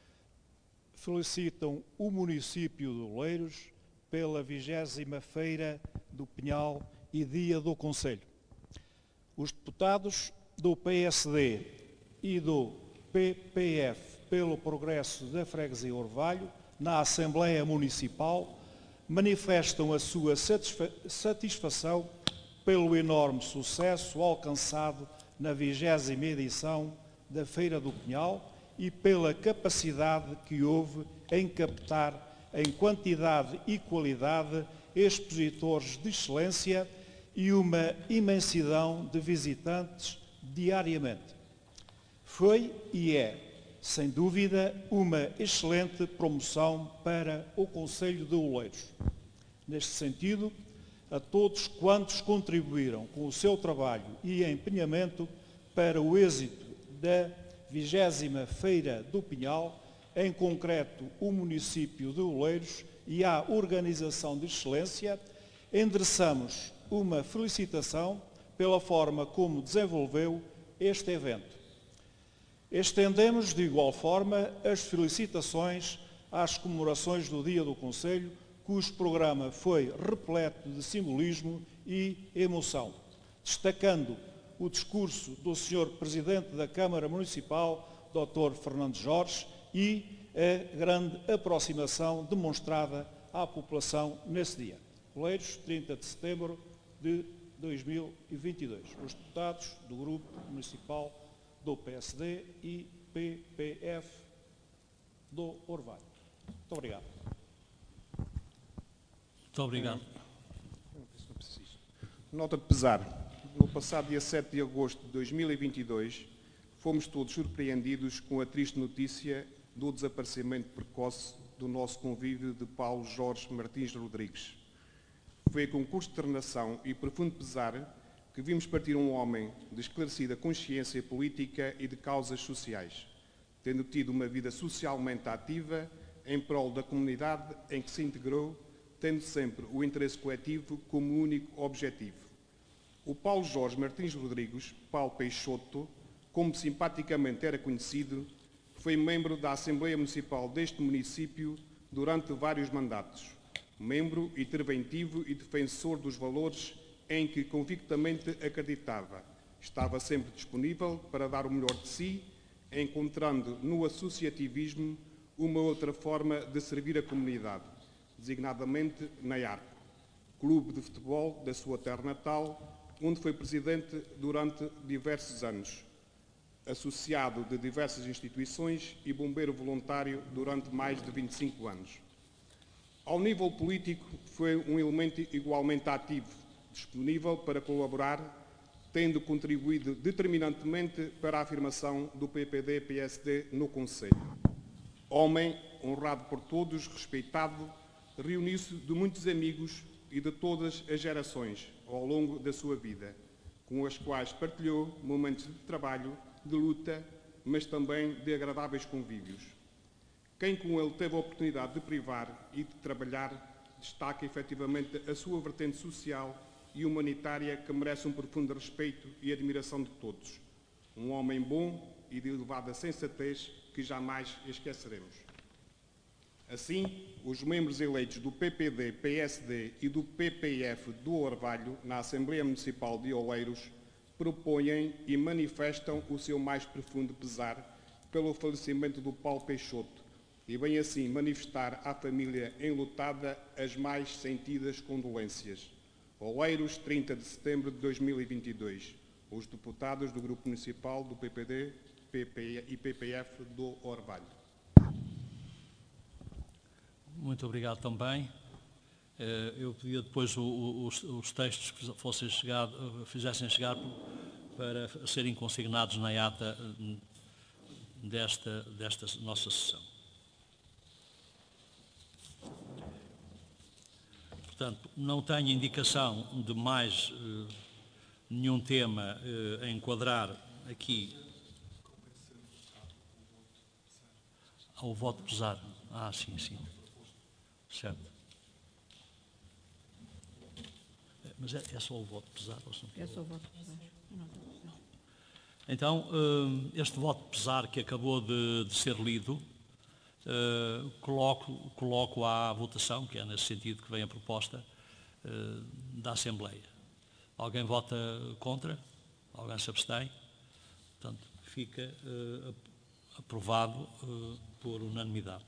felicitam o município de Oleiros pela vigésima Feira do Pinhal e Dia do Concelho. Os deputados do P S D e do P P F pelo Progresso da Freguesia Orvalho, na Assembleia Municipal, manifestam a sua satisfa- satisfação pelo enorme sucesso alcançado na vigésima edição da Feira do Pinhal e pela capacidade que houve em captar em quantidade e qualidade expositores de excelência e uma imensidão de visitantes diariamente. Foi e é, sem dúvida, uma excelente promoção para o Concelho de Oleiros. Neste sentido, a todos quantos contribuíram com o seu trabalho e empenhamento para o êxito da vigésima Feira do Pinhal, em concreto o município de Oleiros e à Organização de Excelência, endereçamos uma felicitação pela forma como desenvolveu este evento. Estendemos, de igual forma, as felicitações às comemorações do Dia do Concelho, cujo programa foi repleto de simbolismo e emoção, destacando o discurso do senhor Presidente da Câmara Municipal, doutor Fernando Jorge, e a grande aproximação demonstrada à população nesse dia. Oleiros, trinta de setembro de dois mil e vinte e dois. Os deputados do Grupo Municipal do P S D e P P F do Orvalho. Muito obrigado. Muito obrigado. Nota de pesar. No passado dia sete de agosto de dois mil e vinte e dois, fomos todos surpreendidos com a triste notícia do desaparecimento precoce do nosso convívio de Paulo Jorge Martins Rodrigues. Foi com consternação e profundo pesar que vimos partir um homem de esclarecida consciência política e de causas sociais, tendo tido uma vida socialmente ativa em prol da comunidade em que se integrou, tendo sempre o interesse coletivo como único objetivo. O Paulo Jorge Martins Rodrigues, Paulo Peixoto, como simpaticamente era conhecido, foi membro da Assembleia Municipal deste município durante vários mandatos, membro interventivo e defensor dos valores em que convictamente acreditava. Estava sempre disponível para dar o melhor de si, encontrando no associativismo uma outra forma de servir a comunidade, designadamente na Arco, clube de futebol da sua terra natal, onde foi presidente durante diversos anos, associado de diversas instituições e bombeiro voluntário durante mais de vinte e cinco anos. Ao nível político, foi um elemento igualmente ativo, disponível para colaborar, tendo contribuído determinantemente para a afirmação do P P D P S D no Concelho. Homem honrado por todos, respeitado, reuniu-se de muitos amigos e de todas as gerações ao longo da sua vida, com as quais partilhou momentos de trabalho, de luta, mas também de agradáveis convívios. Quem com ele teve a oportunidade de privar e de trabalhar, destaca efetivamente a sua vertente social e humanitária que merece um profundo respeito e admiração de todos. Um homem bom e de elevada sensatez que jamais esqueceremos. Assim, os membros eleitos do P P D, P S D e do P P F do Orvalho na Assembleia Municipal de Oleiros propõem e manifestam o seu mais profundo pesar pelo falecimento do Paulo Peixoto e bem assim manifestar à família enlutada as mais sentidas condolências. Oleiros, trinta de setembro de dois mil e vinte e dois. os deputados do Grupo Municipal do P P D P P e P P F do Orvalho. Muito obrigado também. Eu pedia depois os, os textos que fossem chegado, fizessem chegar para serem consignados na ata desta, desta nossa sessão. Portanto, não tenho indicação de mais eh, nenhum tema eh, a enquadrar aqui ao voto pesar. Ah, sim, sim. Certo. Mas é, é só o voto pesar? Ou não? É só o voto pesar. Então, este voto pesar que acabou de, de ser lido, coloco, coloco à votação, que é nesse sentido que vem a proposta da Assembleia. Alguém vota contra? Alguém se abstém? Portanto, fica aprovado por unanimidade.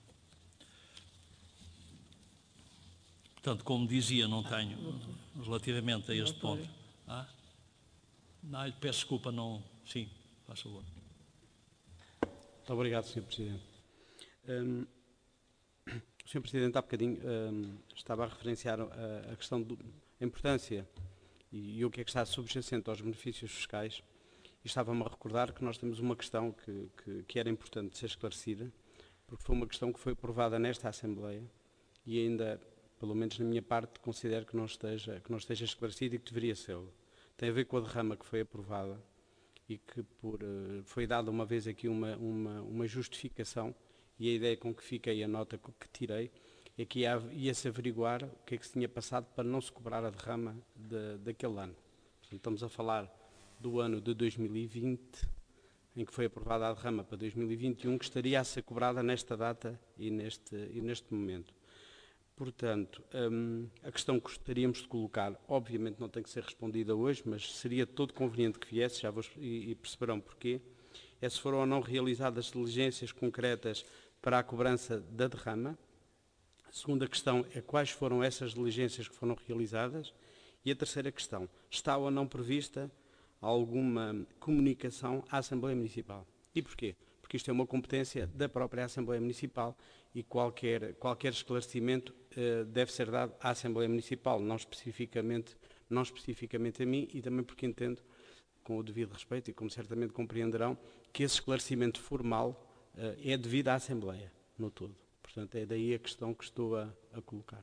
Portanto, como dizia, não tenho, relativamente a este ponto. Ah? Não, peço desculpa, não. Sim, faz favor. Muito obrigado, senhor Presidente. Um, o senhor Presidente, há bocadinho, um, estava a referenciar a, a questão da importância e, e o que é que está subjacente aos benefícios fiscais, e estava-me a recordar que nós temos uma questão que, que, que era importante ser esclarecida, porque foi uma questão que foi aprovada nesta Assembleia e ainda, pelo menos na minha parte, considero que não esteja, que não esteja esclarecida e que deveria ser. Tem a ver com a derrama que foi aprovada e que por, uh, foi dada uma vez aqui uma, uma, uma justificação, e a ideia com que fiquei, a nota que tirei, é que ia, ia-se averiguar o que é que se tinha passado para não se cobrar a derrama de, daquele ano. Portanto, estamos a falar do ano de dois mil e vinte, em que foi aprovada a derrama para dois mil e vinte e um, que estaria a ser cobrada nesta data e neste, e neste momento. Portanto, hum, a questão que gostaríamos de colocar, obviamente não tem que ser respondida hoje, mas seria todo conveniente que viesse, já vos, e, e perceberão porquê, é se foram ou não realizadas diligências concretas para a cobrança da derrama. A segunda questão é quais foram essas diligências que foram realizadas. E a terceira questão, está ou não prevista alguma comunicação à Assembleia Municipal? E porquê? Porque isto é uma competência da própria Assembleia Municipal e qualquer, qualquer esclarecimento uh, deve ser dado à Assembleia Municipal, não especificamente, não especificamente a mim, e também porque entendo, com o devido respeito, e como certamente compreenderão, que esse esclarecimento formal uh, é devido à Assembleia, no todo. Portanto, é daí a questão que estou a, a colocar.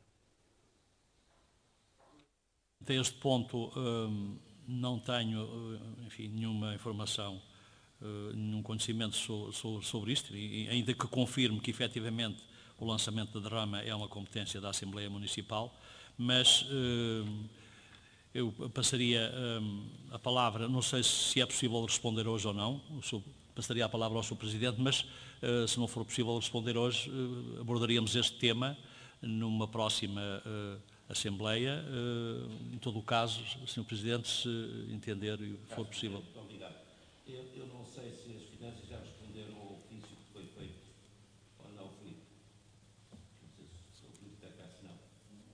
Até este ponto, hum, não tenho, enfim, nenhuma informação, Uh, nenhum conhecimento so, so, sobre isto, e, ainda que confirme que efetivamente o lançamento da derrama é uma competência da Assembleia Municipal, mas uh, eu passaria um, a palavra, não sei se é possível responder hoje ou não, sou, passaria a palavra ao senhor Presidente, mas uh, se não for possível responder hoje, uh, abordaríamos este tema numa próxima uh, Assembleia, uh, em todo o caso, senhor Presidente, se entender e for possível. Muito obrigado. Eu, eu não sei se as finanças já responderam ao ofício que foi feito ou não, Filipe. Não sei se o Filipe está cá, se não.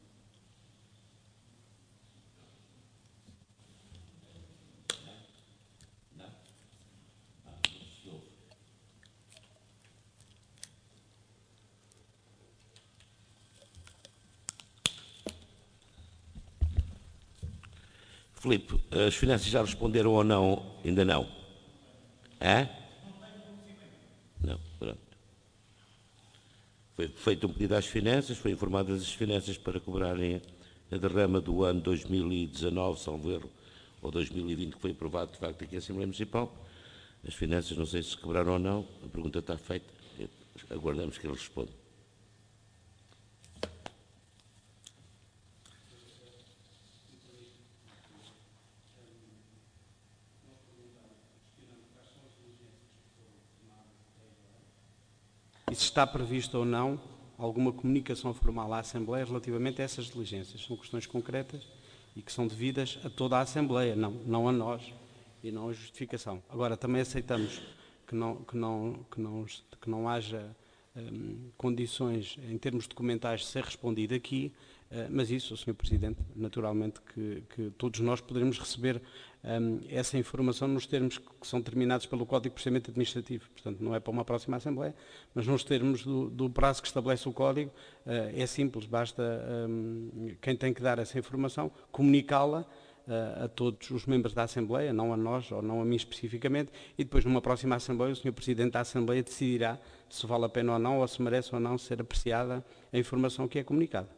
Não? Não? Ah, não se ouve. Filipe, as finanças já responderam ou não? Ainda não. É? Não, pronto. Foi feito um pedido às finanças, foi informadas as finanças para cobrarem a derrama do ano dois mil e dezanove, salvo erro, ou dois mil e vinte, que foi aprovado de facto aqui na Assembleia Municipal. As finanças, não sei se cobraram ou não, a pergunta está feita, aguardamos que ele responda. E se está previsto ou não alguma comunicação formal à Assembleia relativamente a essas diligências. São questões concretas e que são devidas a toda a Assembleia, não, não a nós e não a justificação. Agora, também aceitamos que não, que não, que não, que não haja hum, condições em termos documentais de ser respondido aqui, mas isso, senhor Presidente, naturalmente que, que todos nós poderemos receber um, essa informação nos termos que são determinados pelo Código de Procedimento Administrativo. Portanto, não é para uma próxima Assembleia, mas nos termos do, do prazo que estabelece o Código, uh, é simples, basta um, quem tem que dar essa informação comunicá-la a todos os membros da Assembleia, não a nós ou não a mim especificamente, e depois numa próxima Assembleia o senhor Presidente da Assembleia decidirá se vale a pena ou não, ou se merece ou não ser apreciada a informação que é comunicada.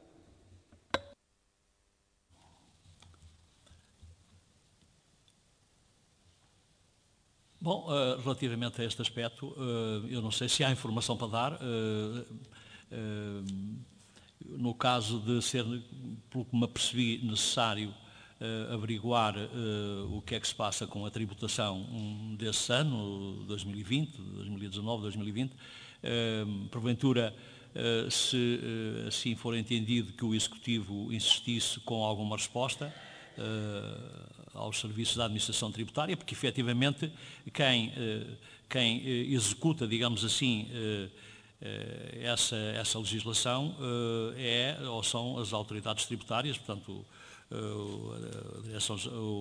Bom, uh, relativamente a este aspecto, uh, eu não sei se há informação para dar. Uh, uh, no caso de ser, pelo que me apercebi, necessário Uh, averiguar uh, o que é que se passa com a tributação um, desse ano, dois mil e vinte, dois mil e dezanove, dois mil e vinte. Uh, porventura, uh, se uh, assim for entendido que o Executivo insistisse com alguma resposta uh, aos serviços da administração tributária, porque efetivamente quem, uh, quem uh, executa, digamos assim, uh, uh, essa, essa legislação uh, é ou são as autoridades tributárias, portanto, a Direção,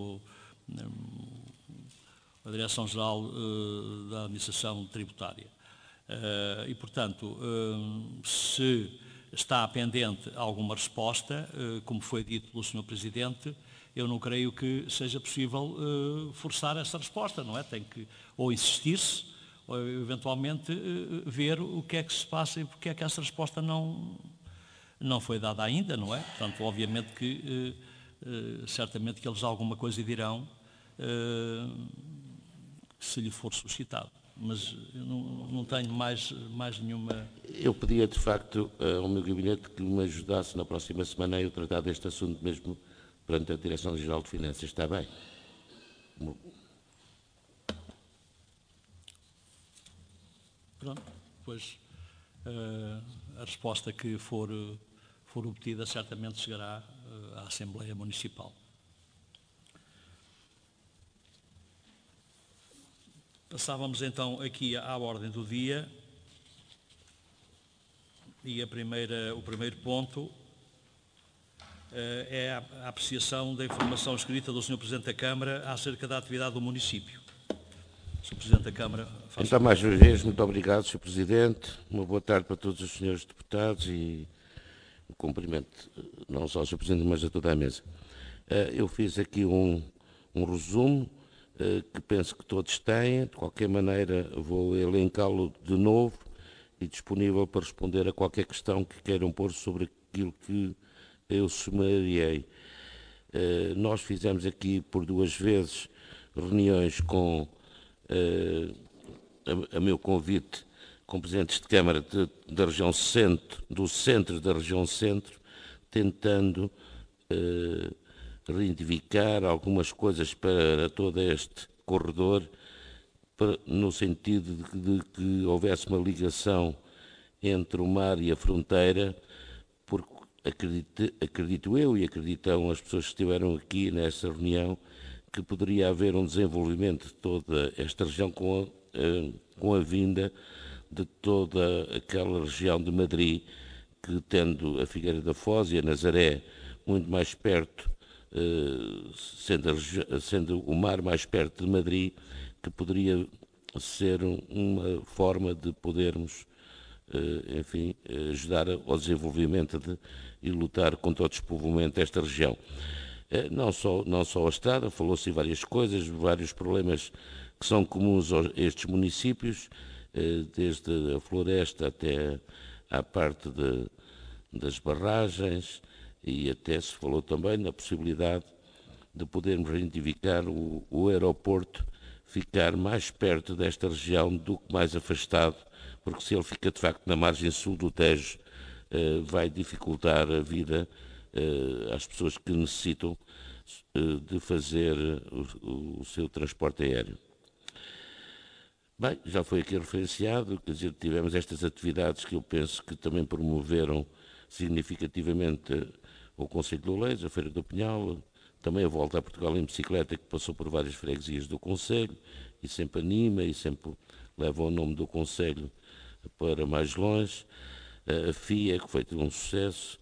a Direção-Geral da Administração Tributária. E, portanto, se está pendente alguma resposta, como foi dito pelo senhor Presidente, eu não creio que seja possível forçar essa resposta, não é? Tem que ou insistir-se, ou eventualmente ver o que é que se passa e porque é que essa resposta não, não foi dada ainda, não é? Portanto, obviamente que Uh, certamente que eles alguma coisa dirão uh, se lhe for suscitado, mas eu não, não tenho mais, mais nenhuma... Eu pedia de facto ao meu gabinete que me ajudasse na próxima semana a eu tratar deste assunto mesmo perante a Direção-Geral de Finanças. Está bem? Pronto, pois uh, a resposta que for, for obtida certamente chegará à Assembleia Municipal. Passávamos então aqui à ordem do dia e a primeira, o primeiro ponto uh, é a apreciação da informação escrita do senhor Presidente da Câmara acerca da atividade do município. senhor Presidente da Câmara. Faça... Então, mais uma vez, muito obrigado, senhor Presidente. Uma boa tarde para todos os senhores deputados e um cumprimento não só ao senhor Presidente, mas a toda a mesa. Eu fiz aqui um, um resumo que penso que todos têm. De qualquer maneira, vou elencá-lo de novo e disponível para responder a qualquer questão que queiram pôr sobre aquilo que eu sumariei. Nós fizemos aqui por duas vezes reuniões com, a, a meu convite, com presidentes de Câmara de, da região centro, do centro da região centro, tentando eh, reidentificar algumas coisas para todo este corredor, para, no sentido de que, de que houvesse uma ligação entre o mar e a fronteira, porque acredito, acredito eu e acreditam as pessoas que estiveram aqui nessa reunião, que poderia haver um desenvolvimento de toda esta região com a, eh, com a vinda de toda aquela região de Madrid, que tendo a Figueira da Foz e a Nazaré muito mais perto, eh, sendo, a, sendo o mar mais perto de Madrid, que poderia ser uma forma de podermos, eh, enfim, ajudar ao desenvolvimento de, e lutar contra o despovoamento desta região. Eh, não só, não só a estrada, falou-se em várias coisas, vários problemas que são comuns a estes municípios, desde a floresta até à parte de, das barragens, e até se falou também na possibilidade de podermos identificar o, o aeroporto ficar mais perto desta região do que mais afastado, porque se ele fica de facto na margem sul do Tejo, eh, vai dificultar a vida eh, às pessoas que necessitam eh, de fazer o, o seu transporte aéreo. Bem, já foi aqui referenciado, quer dizer, tivemos estas atividades que eu penso que também promoveram significativamente o Concelho de Oleiros, a Feira do Pinhal, também a Volta a Portugal em bicicleta, que passou por várias freguesias do Concelho, e sempre anima e sempre leva o nome do Concelho para mais longe. A F I A, que foi um sucesso,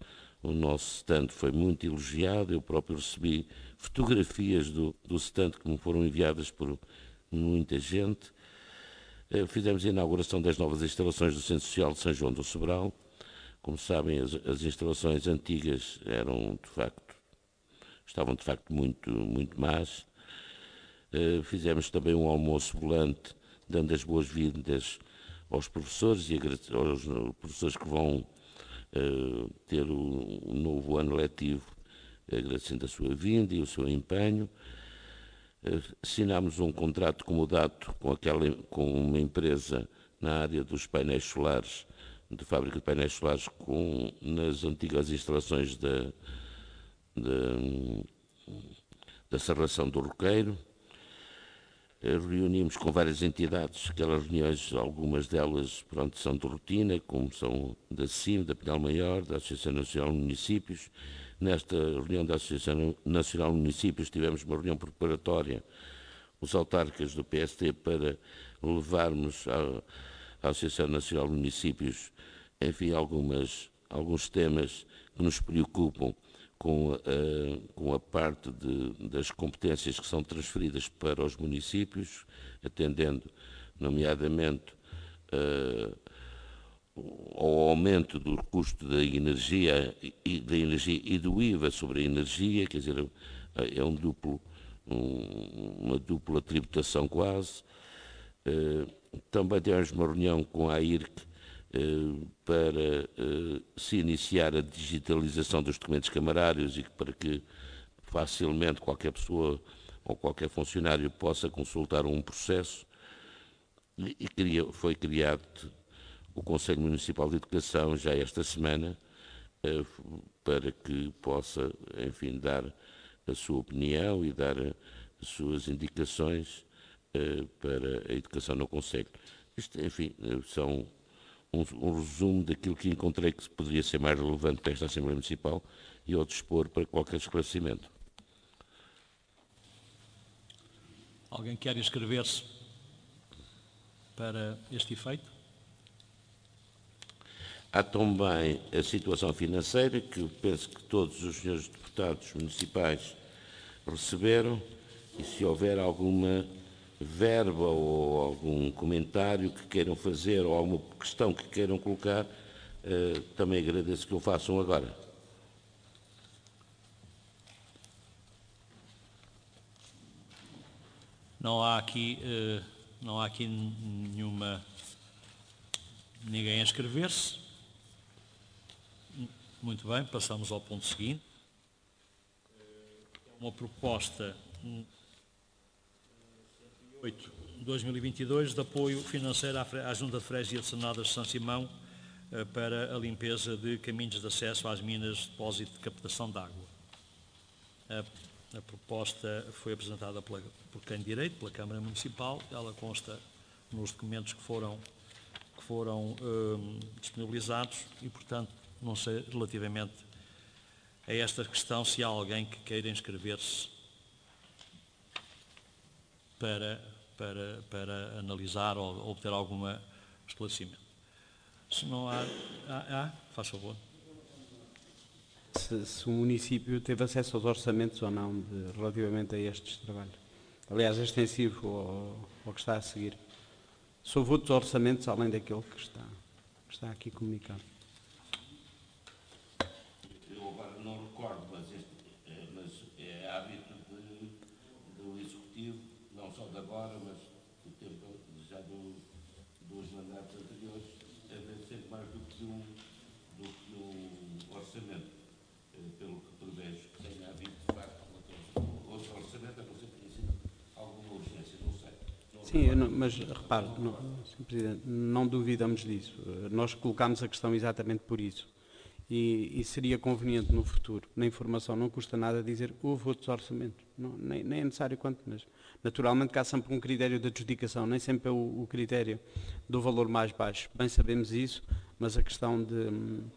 o nosso stand foi muito elogiado, eu próprio recebi fotografias do, do stand que me foram enviadas por muita gente. Fizemos a inauguração das novas instalações do Centro Social de São João do Sobral. Como sabem, as, as instalações antigas eram, de facto, estavam de facto muito, muito más. Uh, fizemos também um almoço volante, dando as boas-vindas aos professores e aos professores que vão uh, ter o, o novo ano letivo, agradecendo a sua vinda e o seu empenho. Uh, assinámos um contrato comodato com, aquela, com uma empresa na área dos painéis solares, de fábrica de painéis solares, com, nas antigas instalações da, da, da Serração do Roqueiro. Reunimos com várias entidades, aquelas reuniões, algumas delas pronto, são de rotina, como são da C I M, da Pinhal Maior, da Associação Nacional de Municípios. Nesta reunião da Associação Nacional de Municípios tivemos uma reunião preparatória, os autarcas do P S D, para levarmos à, à Associação Nacional de Municípios, enfim, algumas, alguns temas que nos preocupam com a, com a parte de, das competências que são transferidas para os municípios, atendendo, nomeadamente, uh, ao aumento do custo da energia e, da energia e do I V A sobre a energia, quer dizer, é um duplo, um, uma dupla tributação quase. Uh, também tivemos uma reunião com a A I R C para uh, se iniciar a digitalização dos documentos camarários e para que facilmente qualquer pessoa ou qualquer funcionário possa consultar um processo. E, e cria, foi criado o Conselho Municipal de Educação já esta semana uh, para que possa, enfim, dar a sua opinião e dar a, as suas indicações uh, para a educação no Conselho. Isto, enfim, uh, são Um, um resumo daquilo que encontrei que poderia ser mais relevante para esta Assembleia Municipal e ao dispor para qualquer esclarecimento. Alguém quer inscrever-se para este efeito? Há também a situação financeira, que eu penso que todos os senhores deputados municipais receberam, e se houver alguma verba ou algum comentário que queiram fazer ou alguma questão que queiram colocar, eh, também agradeço que o façam agora. Não há aqui, eh, não há aqui nenhuma, ninguém a inscrever-se. Muito bem, passamos ao ponto seguinte. Uma proposta oito de dois mil e vinte e dois de apoio financeiro à Junta de Freguesia de Senadas de São Simão para a limpeza de caminhos de acesso às minas de depósito de captação de água. A, a proposta foi apresentada pela, por quem de direito, pela Câmara Municipal. Ela consta nos documentos que foram, que foram hum, disponibilizados e, portanto, não sei relativamente a esta questão se há alguém que queira inscrever-se para, para, para analisar ou obter algum esclarecimento. Se não há... há, há faz favor. Se, se o município teve acesso aos orçamentos ou não de, relativamente a estes trabalhos. Aliás, é extensivo ao, ao que está a seguir. Se houve outros orçamentos além daquele que está, que está aqui comunicado. Eu agora não recordo, mas, este, é, mas é hábito de, do Executivo, não só de agora, mas do tempo já do, dos mandatos anteriores, haver sempre mais do que um, do que um orçamento, pelo que prevejo que tenha havido, de facto, outro orçamento, a não ser que tenha sido alguma urgência, não sei. Não Sim, eu não, mas repare, não, Senhor Presidente, não duvidamos disso. Nós colocámos a questão exatamente por isso. E, e seria conveniente no futuro, na informação não custa nada dizer houve outros orçamentos, não, nem, nem é necessário quanto, mas naturalmente que há sempre um critério de adjudicação, nem sempre é o, o critério do valor mais baixo, bem sabemos isso, mas a questão de...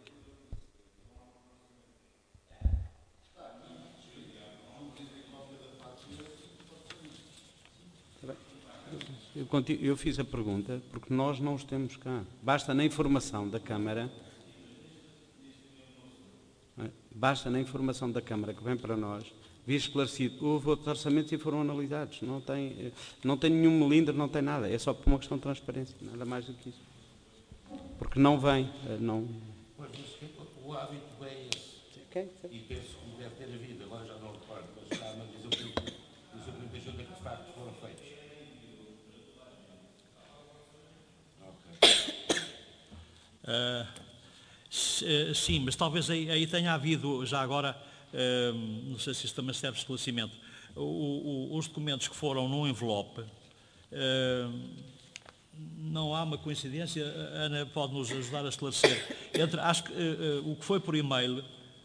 Eu, continuo, eu fiz a pergunta porque nós não os temos cá, basta na informação da Câmara... Basta na informação da Câmara que vem para nós, vir esclarecido, houve outros orçamentos e foram analisados. Não tem, não tem nenhum melindre, não tem nada. É só por uma questão de transparência, nada mais do que isso. Porque não vem, não... Pois, o hábito bem esse. Okay, e penso que deve ter havido, agora já não recordo, mas está a dizer o que o Presidente da Junta que de facto foram feitos. Ok. Uh, sim, mas talvez aí, aí tenha havido, já agora, uh, não sei se isso também serve de esclarecimento, o, o, os documentos que foram num envelope, uh, não há uma coincidência, a Ana pode nos ajudar a esclarecer, entre, acho que uh, uh, o que foi por e-mail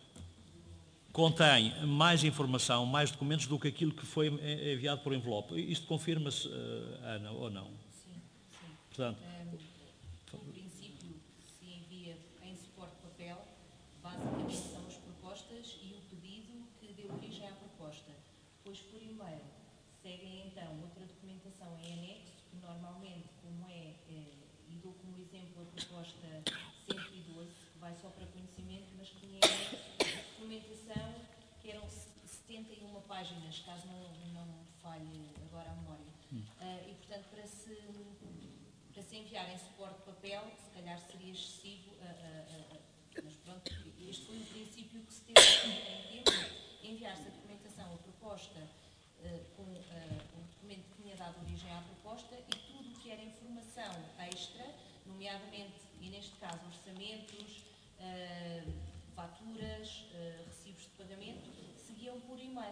contém mais informação, mais documentos do que aquilo que foi enviado por envelope. Isto confirma-se, uh, Ana, ou não? Sim, sim. Portanto, um, no princípio, se envia em suporte de papel, basicamente são as propostas e o pedido que deu origem à proposta. Depois, por e-mail, seguem então outra documentação em anexo, que normalmente, como é, é e dou como exemplo a proposta cento e doze, que vai só para conhecimento, mas que tinha em anexo documentação que eram setenta e uma páginas, caso não, não falhe agora a memória. Hum. Uh, e, portanto, para se, para se enviar em suporte de papel, se calhar seria excessivo, uh, uh, uh, mas pronto, este foi o princípio que se teve em tempo, enviar-se a documentação, a proposta, uh, com uh, o documento que tinha dado origem à proposta e tudo o que era informação extra, nomeadamente, e neste caso, orçamentos, uh, faturas, uh, recibos de pagamento, seguiam por e-mail.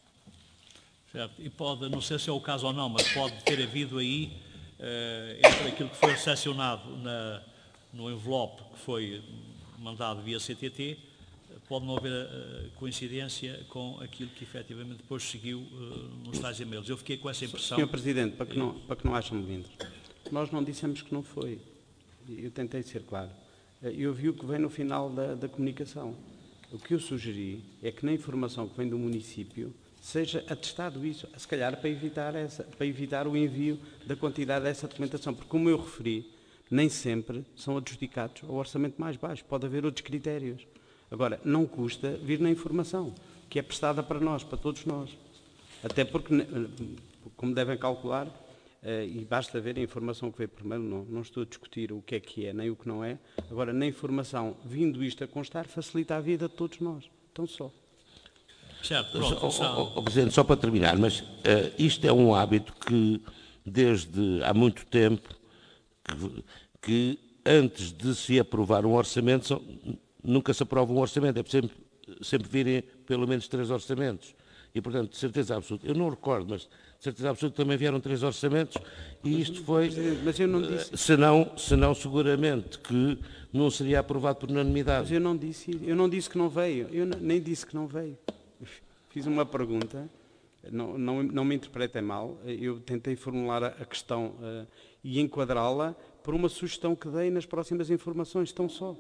Certo. E pode, não sei se é o caso ou não, mas pode ter havido aí, uh, entre aquilo que foi recepcionado na, no envelope que foi mandado via C T T, pode não haver uh, coincidência com aquilo que efetivamente depois seguiu uh, nos tais e-mails. Eu fiquei com essa impressão. senhor Presidente, para que não, para que não haja melindre, nós não dissemos que não foi. Eu tentei ser claro. Eu vi o que vem no final da, da comunicação. O que eu sugeri é que na informação que vem do município seja atestado isso, se calhar para evitar, essa, para evitar o envio da quantidade dessa documentação, porque como eu referi, nem sempre são adjudicados ao orçamento mais baixo, pode haver outros critérios. Agora, não custa vir na informação, que é prestada para nós, para todos nós. Até porque, como devem calcular, Uh, e basta ver a informação que veio primeiro, não, não estou a discutir o que é que é, nem o que não é. Agora, na informação, vindo isto a constar, facilita a vida de todos nós. Então só. Certo, pronto. Oh, oh, oh, Presidente, só para terminar, mas uh, isto é um hábito que, desde há muito tempo, que, que antes de se aprovar um orçamento, só, nunca se aprova um orçamento, é sempre, sempre virem pelo menos três orçamentos. E, portanto, de certeza absoluta, eu não recordo, mas de certeza absoluta também vieram três orçamentos e isto foi, mas eu não disse... senão, senão seguramente que não seria aprovado por unanimidade. Mas eu não disse, eu não disse que não veio, eu nem disse que não veio. Fiz uma pergunta, não, não, não me interpretem mal, eu tentei formular a, a questão uh, e enquadrá-la por uma sugestão que dei nas próximas informações, tão só.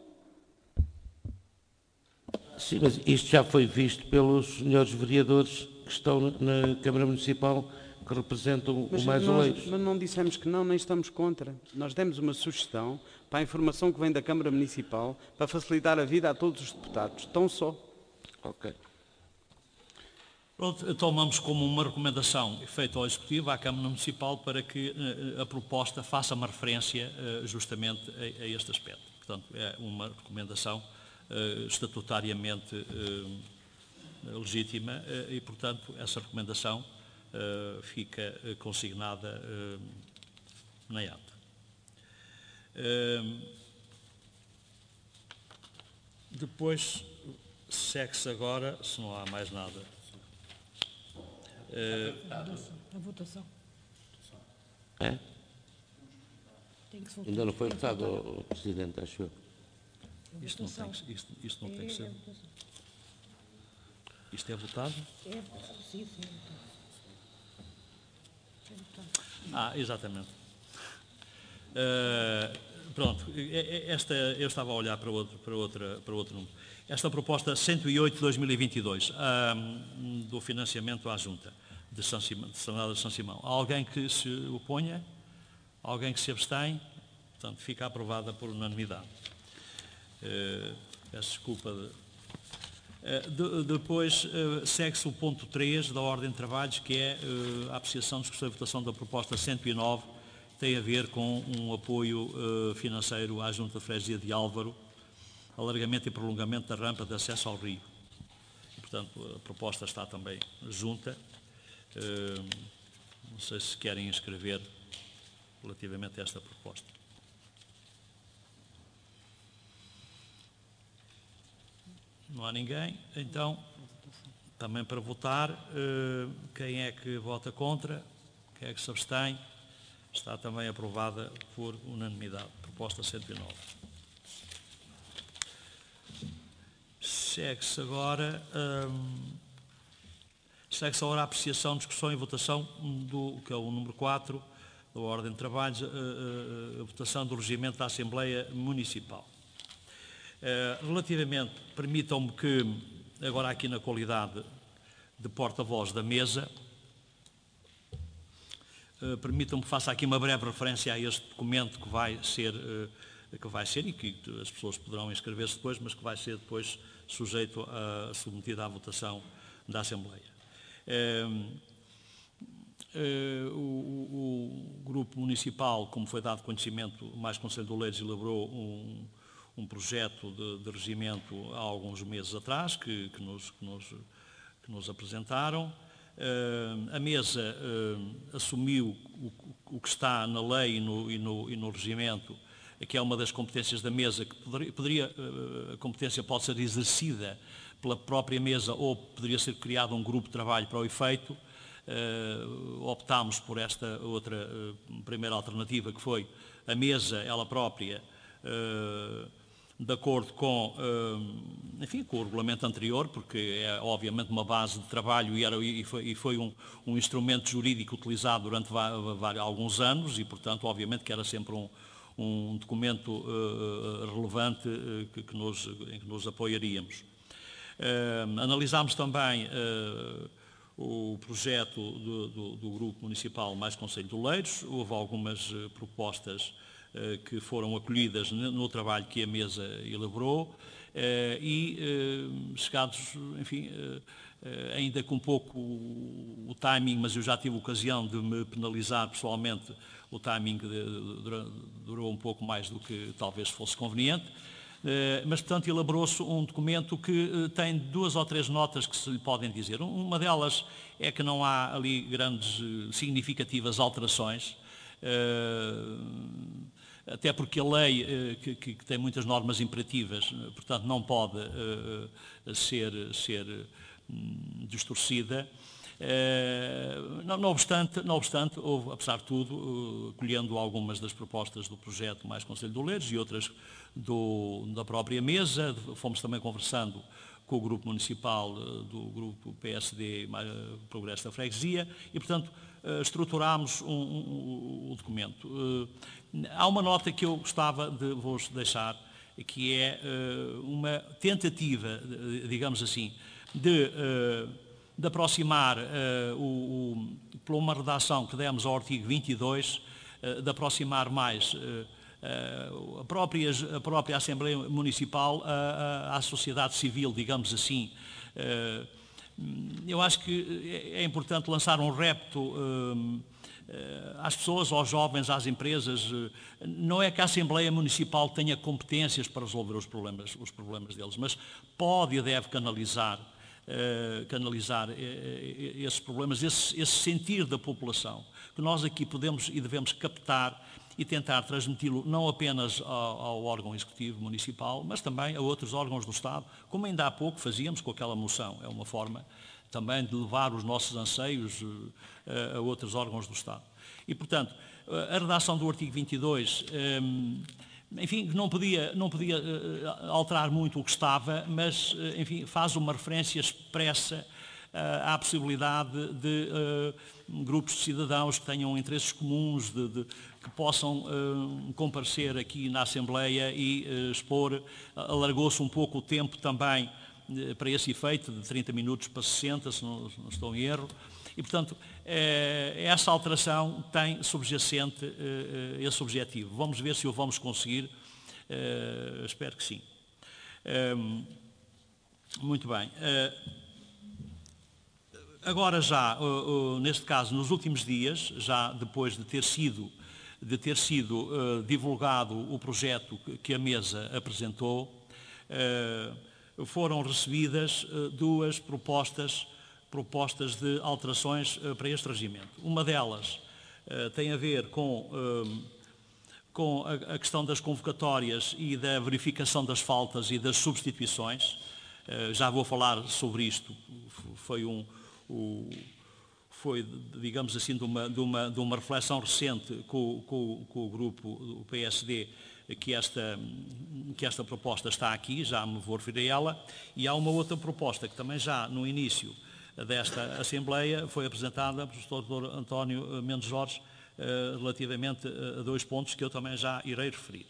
Sim, mas isto já foi visto pelos senhores vereadores que estão na Câmara Municipal, que representam mas o mais nós, eleitos. Mas não dissemos que não, nem estamos contra. Nós demos uma sugestão para a informação que vem da Câmara Municipal para facilitar a vida a todos os deputados, tão só. Ok. Pronto, tomamos como uma recomendação feita ao Executivo, à Câmara Municipal, para que uh, a proposta faça uma referência uh, justamente a, a este aspecto. Portanto, é uma recomendação uh, estatutariamente uh, legítima uh, e, portanto, essa recomendação uh, fica uh, consignada uh, na ata. Uh, depois, segue-se agora, se não há mais nada... Uh, a votação. É? Tem que se votar. Ainda não foi votado, o Presidente, acho eu. Isto não tem que, isto, isto não tem que ser. Isto é votado? É votação, sim, sim. É votado. Ah, exatamente. Uh, pronto, esta, eu estava a olhar para outro, para outra, para outro número. Esta proposta cento e oito de dois mil e vinte e dois, um, do financiamento à Junta de São Simão, de Sanada de São Simão. Há alguém que se oponha? Alguém que se abstém? Portanto, fica aprovada por unanimidade. Uh, peço desculpa de, De, depois segue-se o ponto três da ordem de trabalhos, que é a apreciação, discussão e votação da proposta cento e nove, que tem a ver com um apoio financeiro à Junta de Freguesia de Álvaro, alargamento e prolongamento da rampa de acesso ao rio. E, portanto, a proposta está também junta. Não sei se querem inscrever relativamente a esta proposta. Não há ninguém, então, também para votar, quem é que vota contra, quem é que se abstém, está também aprovada por unanimidade, proposta cento e nove. Segue-se agora, hum, segue-se agora a apreciação, discussão e votação do, que é o número quatro da ordem de trabalhos, a, a, a votação do regimento da Assembleia Municipal. Uh, relativamente, permitam-me que, agora aqui na qualidade de porta-voz da mesa, uh, permitam-me que faça aqui uma breve referência a este documento que vai ser, uh, que vai ser e que as pessoas poderão inscrever-se depois, mas que vai ser depois sujeito a submetido à votação da Assembleia. Uh, uh, o, o Grupo Municipal, como foi dado conhecimento, o Mais Conselho de Oleiros elaborou um um projeto de, de regimento há alguns meses atrás, que, que, nos, que, nos, que nos apresentaram. Uh, a mesa uh, assumiu o, o que está na lei e no, e, no, e no regimento, que é uma das competências da mesa, que poderia, poderia uh, a competência pode ser exercida pela própria mesa ou poderia ser criado um grupo de trabalho para o efeito. Uh, optámos por esta outra uh, primeira alternativa, que foi a mesa, ela própria, uh, de acordo com, enfim, com o regulamento anterior, porque é obviamente uma base de trabalho e, era, e foi, e foi um, um instrumento jurídico utilizado durante vários, alguns anos e, portanto, obviamente que era sempre um, um documento uh, relevante uh, que, que nos, em que nos apoiaríamos. Uh, analisámos também uh, o projeto do, do, do Grupo Municipal Mais Conselho de Oleiros, houve algumas uh, propostas que foram acolhidas no trabalho que a mesa elaborou e, chegados, enfim, ainda com um pouco o timing, mas eu já tive ocasião de me penalizar pessoalmente, o timing durou um pouco mais do que talvez fosse conveniente, mas, portanto, elaborou-se um documento que tem duas ou três notas que se lhe podem dizer. Uma delas é que não há ali grandes significativas alterações, até porque a lei, que, que, que tem muitas normas imperativas, portanto, não pode uh, ser, ser um, distorcida. Uh, não, não obstante, não obstante houve, apesar de tudo, uh, colhendo algumas das propostas do projeto Mais Conselho de Oleiros e outras do, da própria mesa, fomos também conversando com o Grupo Municipal uh, do Grupo P S D uh, Progresso da Freguesia e, portanto, uh, estruturámos um, um, um, o documento. Uh, Há uma nota que eu gostava de vos deixar, que é uh, uma tentativa, digamos assim, de, uh, de aproximar, uh, o, o, por uma redação que demos ao artigo vinte e dois, uh, de aproximar mais uh, uh, a, própria, a própria Assembleia Municipal à, à sociedade civil, digamos assim. Uh, eu acho que é importante lançar um repto uh, às pessoas, aos jovens, às empresas. Não é que a Assembleia Municipal tenha competências para resolver os problemas, os problemas deles, mas pode e deve canalizar, uh, canalizar uh, esses problemas, esse, esse sentir da população, que nós aqui podemos e devemos captar e tentar transmiti-lo não apenas ao, ao órgão executivo municipal, mas também a outros órgãos do Estado, como ainda há pouco fazíamos com aquela moção. É uma forma também de levar os nossos anseios uh, a outros órgãos do Estado. E, portanto, a redação do artigo vinte e dois, um, enfim, não podia, não podia uh, alterar muito o que estava, mas, uh, enfim, faz uma referência expressa uh, à possibilidade de uh, grupos de cidadãos que tenham interesses comuns, de, de, que possam uh, comparecer aqui na Assembleia e uh, expor. Alargou-se um pouco o tempo também para esse efeito, de trinta minutos para sessenta, se não, se não estou em erro, e, portanto, eh, essa alteração tem subjacente eh, esse objetivo. Vamos ver se o vamos conseguir, eh, espero que sim. Eh, Muito bem. Agora já, neste caso, nos últimos dias, já depois de ter sido, de ter sido divulgado o projeto que a mesa apresentou, foram recebidas duas propostas, propostas de alterações para este regimento. Uma delas tem a ver com, com a questão das convocatórias e da verificação das faltas e das substituições. Já vou falar sobre isto. Foi, um, o, foi digamos assim, de uma, de uma, de uma reflexão recente com, com, com o grupo, o P S D, que esta, que esta proposta está aqui, já me vou referir a ela, e há uma outra proposta que também já no início desta Assembleia foi apresentada pelo doutor António Mendes Jorge, relativamente a dois pontos que eu também já irei referir.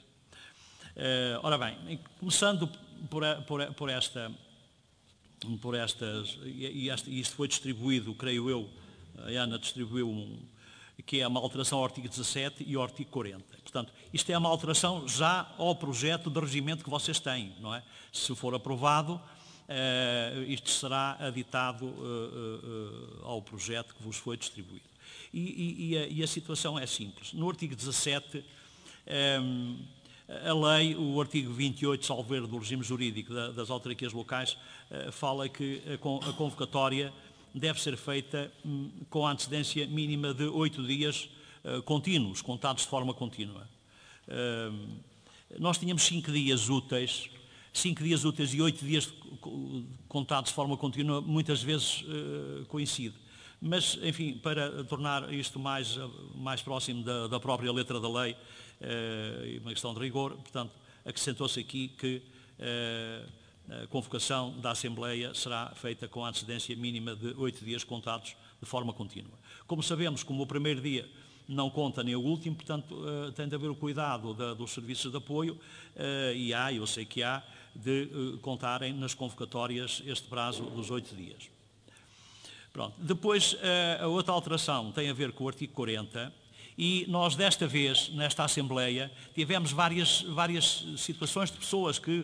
Ora bem, começando por, por, por esta, por estas, e isto foi distribuído, creio eu, a Ana distribuiu um, que é uma alteração ao artigo dezassete e ao artigo quarenta. Portanto, isto é uma alteração já ao projeto de regimento que vocês têm, não é? Se for aprovado, uh, isto será aditado uh, uh, ao projeto que vos foi distribuído. E, e, e, a, e a situação é simples. No artigo dezassete, um, a lei, o artigo vinte e oito, salvo erro, do regime jurídico da, das autarquias locais, uh, fala que a, a convocatória deve ser feita hum, com a antecedência mínima de oito dias uh, contínuos, contados de forma contínua. Uh, nós tínhamos cinco dias úteis, cinco dias úteis e oito dias contados de forma contínua, muitas vezes uh, coincide. Mas, enfim, para tornar isto mais, mais próximo da, da própria letra da lei, uh, uma questão de rigor, portanto, acrescentou-se aqui que uh, a convocação da Assembleia será feita com a antecedência mínima de oito dias contados de forma contínua. Como sabemos, como o primeiro dia não conta nem o último, portanto, uh, tem de haver o cuidado da, dos serviços de apoio, uh, e há, eu sei que há, de uh, contarem nas convocatórias este prazo dos oito dias. Pronto. Depois, uh, a outra alteração tem a ver com o artigo quarenta, e nós, desta vez, nesta Assembleia, tivemos várias, várias situações de pessoas que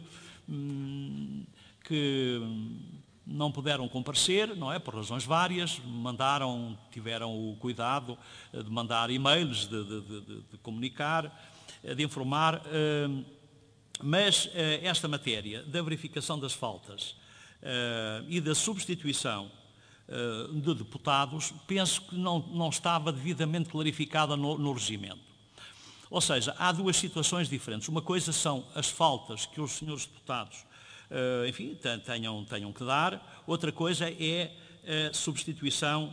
que não puderam comparecer, não é, por razões várias, mandaram, tiveram o cuidado de mandar e-mails, de, de, de, de comunicar, de informar, mas esta matéria da verificação das faltas e da substituição de deputados, penso que não, não estava devidamente clarificada no, no regimento. Ou seja, há duas situações diferentes. Uma coisa são as faltas que os senhores deputados, enfim, tenham, tenham que dar. Outra coisa é a substituição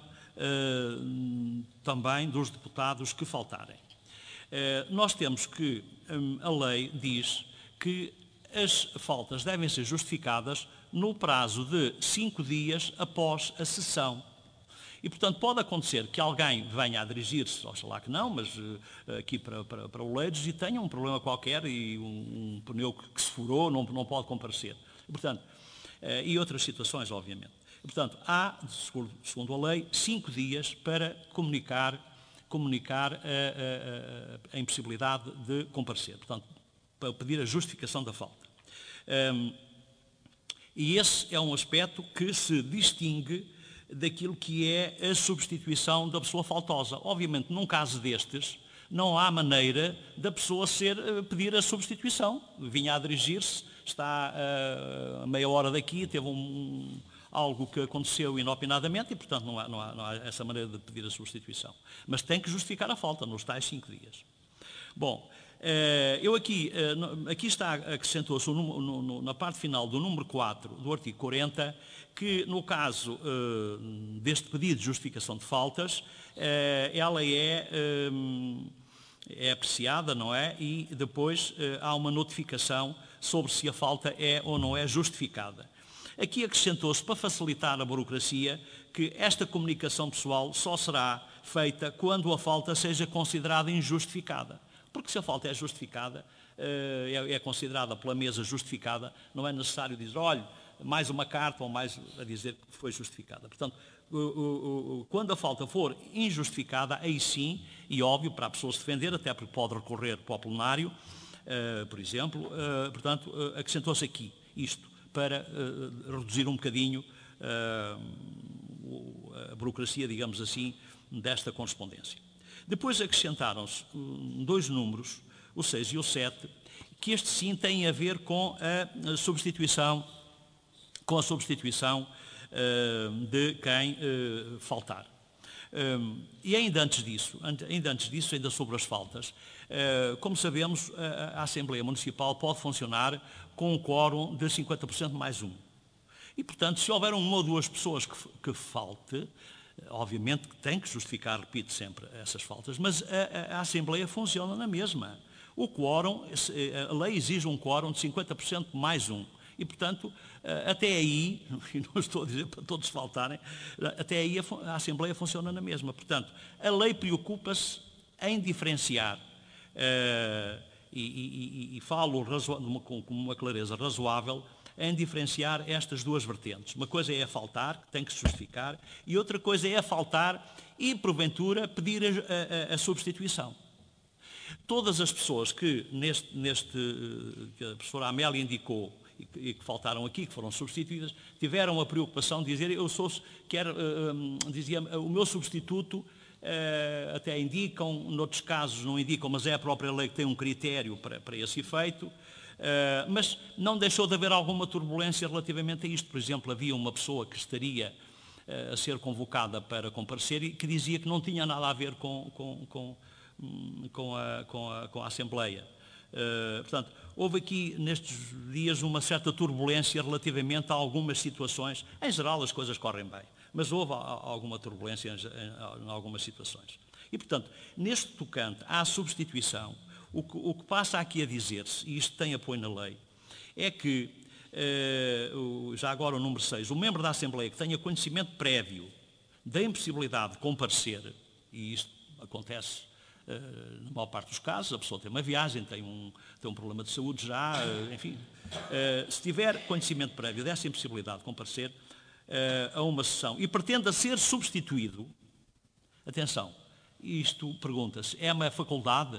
também dos deputados que faltarem. Nós temos que, a lei diz que as faltas devem ser justificadas no prazo de cinco dias após a sessão. E, portanto, pode acontecer que alguém venha a dirigir-se, oxalá que não, mas uh, aqui para, para, para o Leiros, e tenha um problema qualquer e um, um pneu que, que se furou, não, não pode comparecer. E, portanto, uh, e outras situações, obviamente. E, portanto, há, segundo, segundo a lei, cinco dias para comunicar, comunicar a, a, a, a impossibilidade de comparecer. Portanto, para pedir a justificação da falta. Um, e esse é um aspecto que se distingue daquilo que é a substituição da pessoa faltosa. Obviamente, num caso destes, não há maneira da pessoa ser, pedir a substituição. Vinha a dirigir-se, está a meia hora daqui, teve um, algo que aconteceu inopinadamente e, portanto, não há, não, há, não há essa maneira de pedir a substituição. Mas tem que justificar a falta nos tais cinco dias. Bom, eu aqui, aqui está, acrescentou-se na parte final do número quatro do artigo quarenta, que no caso deste pedido de justificação de faltas, ela é, é apreciada, não é? E depois há uma notificação sobre se a falta é ou não é justificada. Aqui acrescentou-se, para facilitar a burocracia, que esta comunicação pessoal só será feita quando a falta seja considerada injustificada. Porque se a falta é justificada, é considerada pela mesa justificada, não é necessário dizer, olha, mais uma carta ou mais a dizer que foi justificada. Portanto, quando a falta for injustificada, aí sim, e óbvio, para a pessoa se defender, até porque pode recorrer para o plenário, por exemplo, portanto, acrescentou-se aqui isto, para uh, reduzir um bocadinho uh, a burocracia, digamos assim, desta correspondência. Depois acrescentaram-se um, dois números, o seis e o sete, que este sim tem a ver com a substituição, com a substituição uh, de quem uh, faltar. Um, e ainda antes disso, ainda antes disso, ainda sobre as faltas, uh, como sabemos, a, a Assembleia Municipal pode funcionar com um quórum de cinquenta por cento mais um. E, portanto, se houver uma ou duas pessoas que, que falte, obviamente que tem que justificar, repito sempre, essas faltas, mas a, a, a Assembleia funciona na mesma. O quórum, a lei exige um quórum de cinquenta por cento mais um. E, portanto, até aí, e não estou a dizer para todos faltarem, até aí a, a Assembleia funciona na mesma. Portanto, a lei preocupa-se em diferenciar, uh, e, e, e falo com, com uma clareza razoável, em diferenciar estas duas vertentes. Uma coisa é a faltar, que tem que se justificar, e outra coisa é a faltar e, porventura, pedir a, a, a substituição. Todas as pessoas que, neste, neste, que a professora Amélia indicou, e que faltaram aqui, que foram substituídas, tiveram a preocupação de dizer, eu sou, quer, uh, dizia, o meu substituto, uh, até indicam, noutros casos não indicam, mas é a própria lei que tem um critério para, para esse efeito, uh, mas não deixou de haver alguma turbulência relativamente a isto. Por exemplo, havia uma pessoa que estaria uh, a ser convocada para comparecer e que dizia que não tinha nada a ver com, com, com, com, a, com, a, com a Assembleia. Uh, portanto, houve aqui nestes dias uma certa turbulência relativamente a algumas situações. Em geral as coisas correm bem, mas houve a, a, alguma turbulência em, em, em algumas situações. E, portanto, neste tocante à substituição, o que, o que passa aqui a dizer-se, e isto tem apoio na lei, é que, uh, já agora o número seis, o membro da Assembleia que tenha conhecimento prévio da impossibilidade de comparecer, e isto acontece Uh, na maior parte dos casos, a pessoa tem uma viagem, tem um, tem um problema de saúde já, uh, enfim, uh, se tiver conhecimento prévio dessa impossibilidade de comparecer uh, a uma sessão e pretenda ser substituído, atenção, isto pergunta-se, é uma faculdade?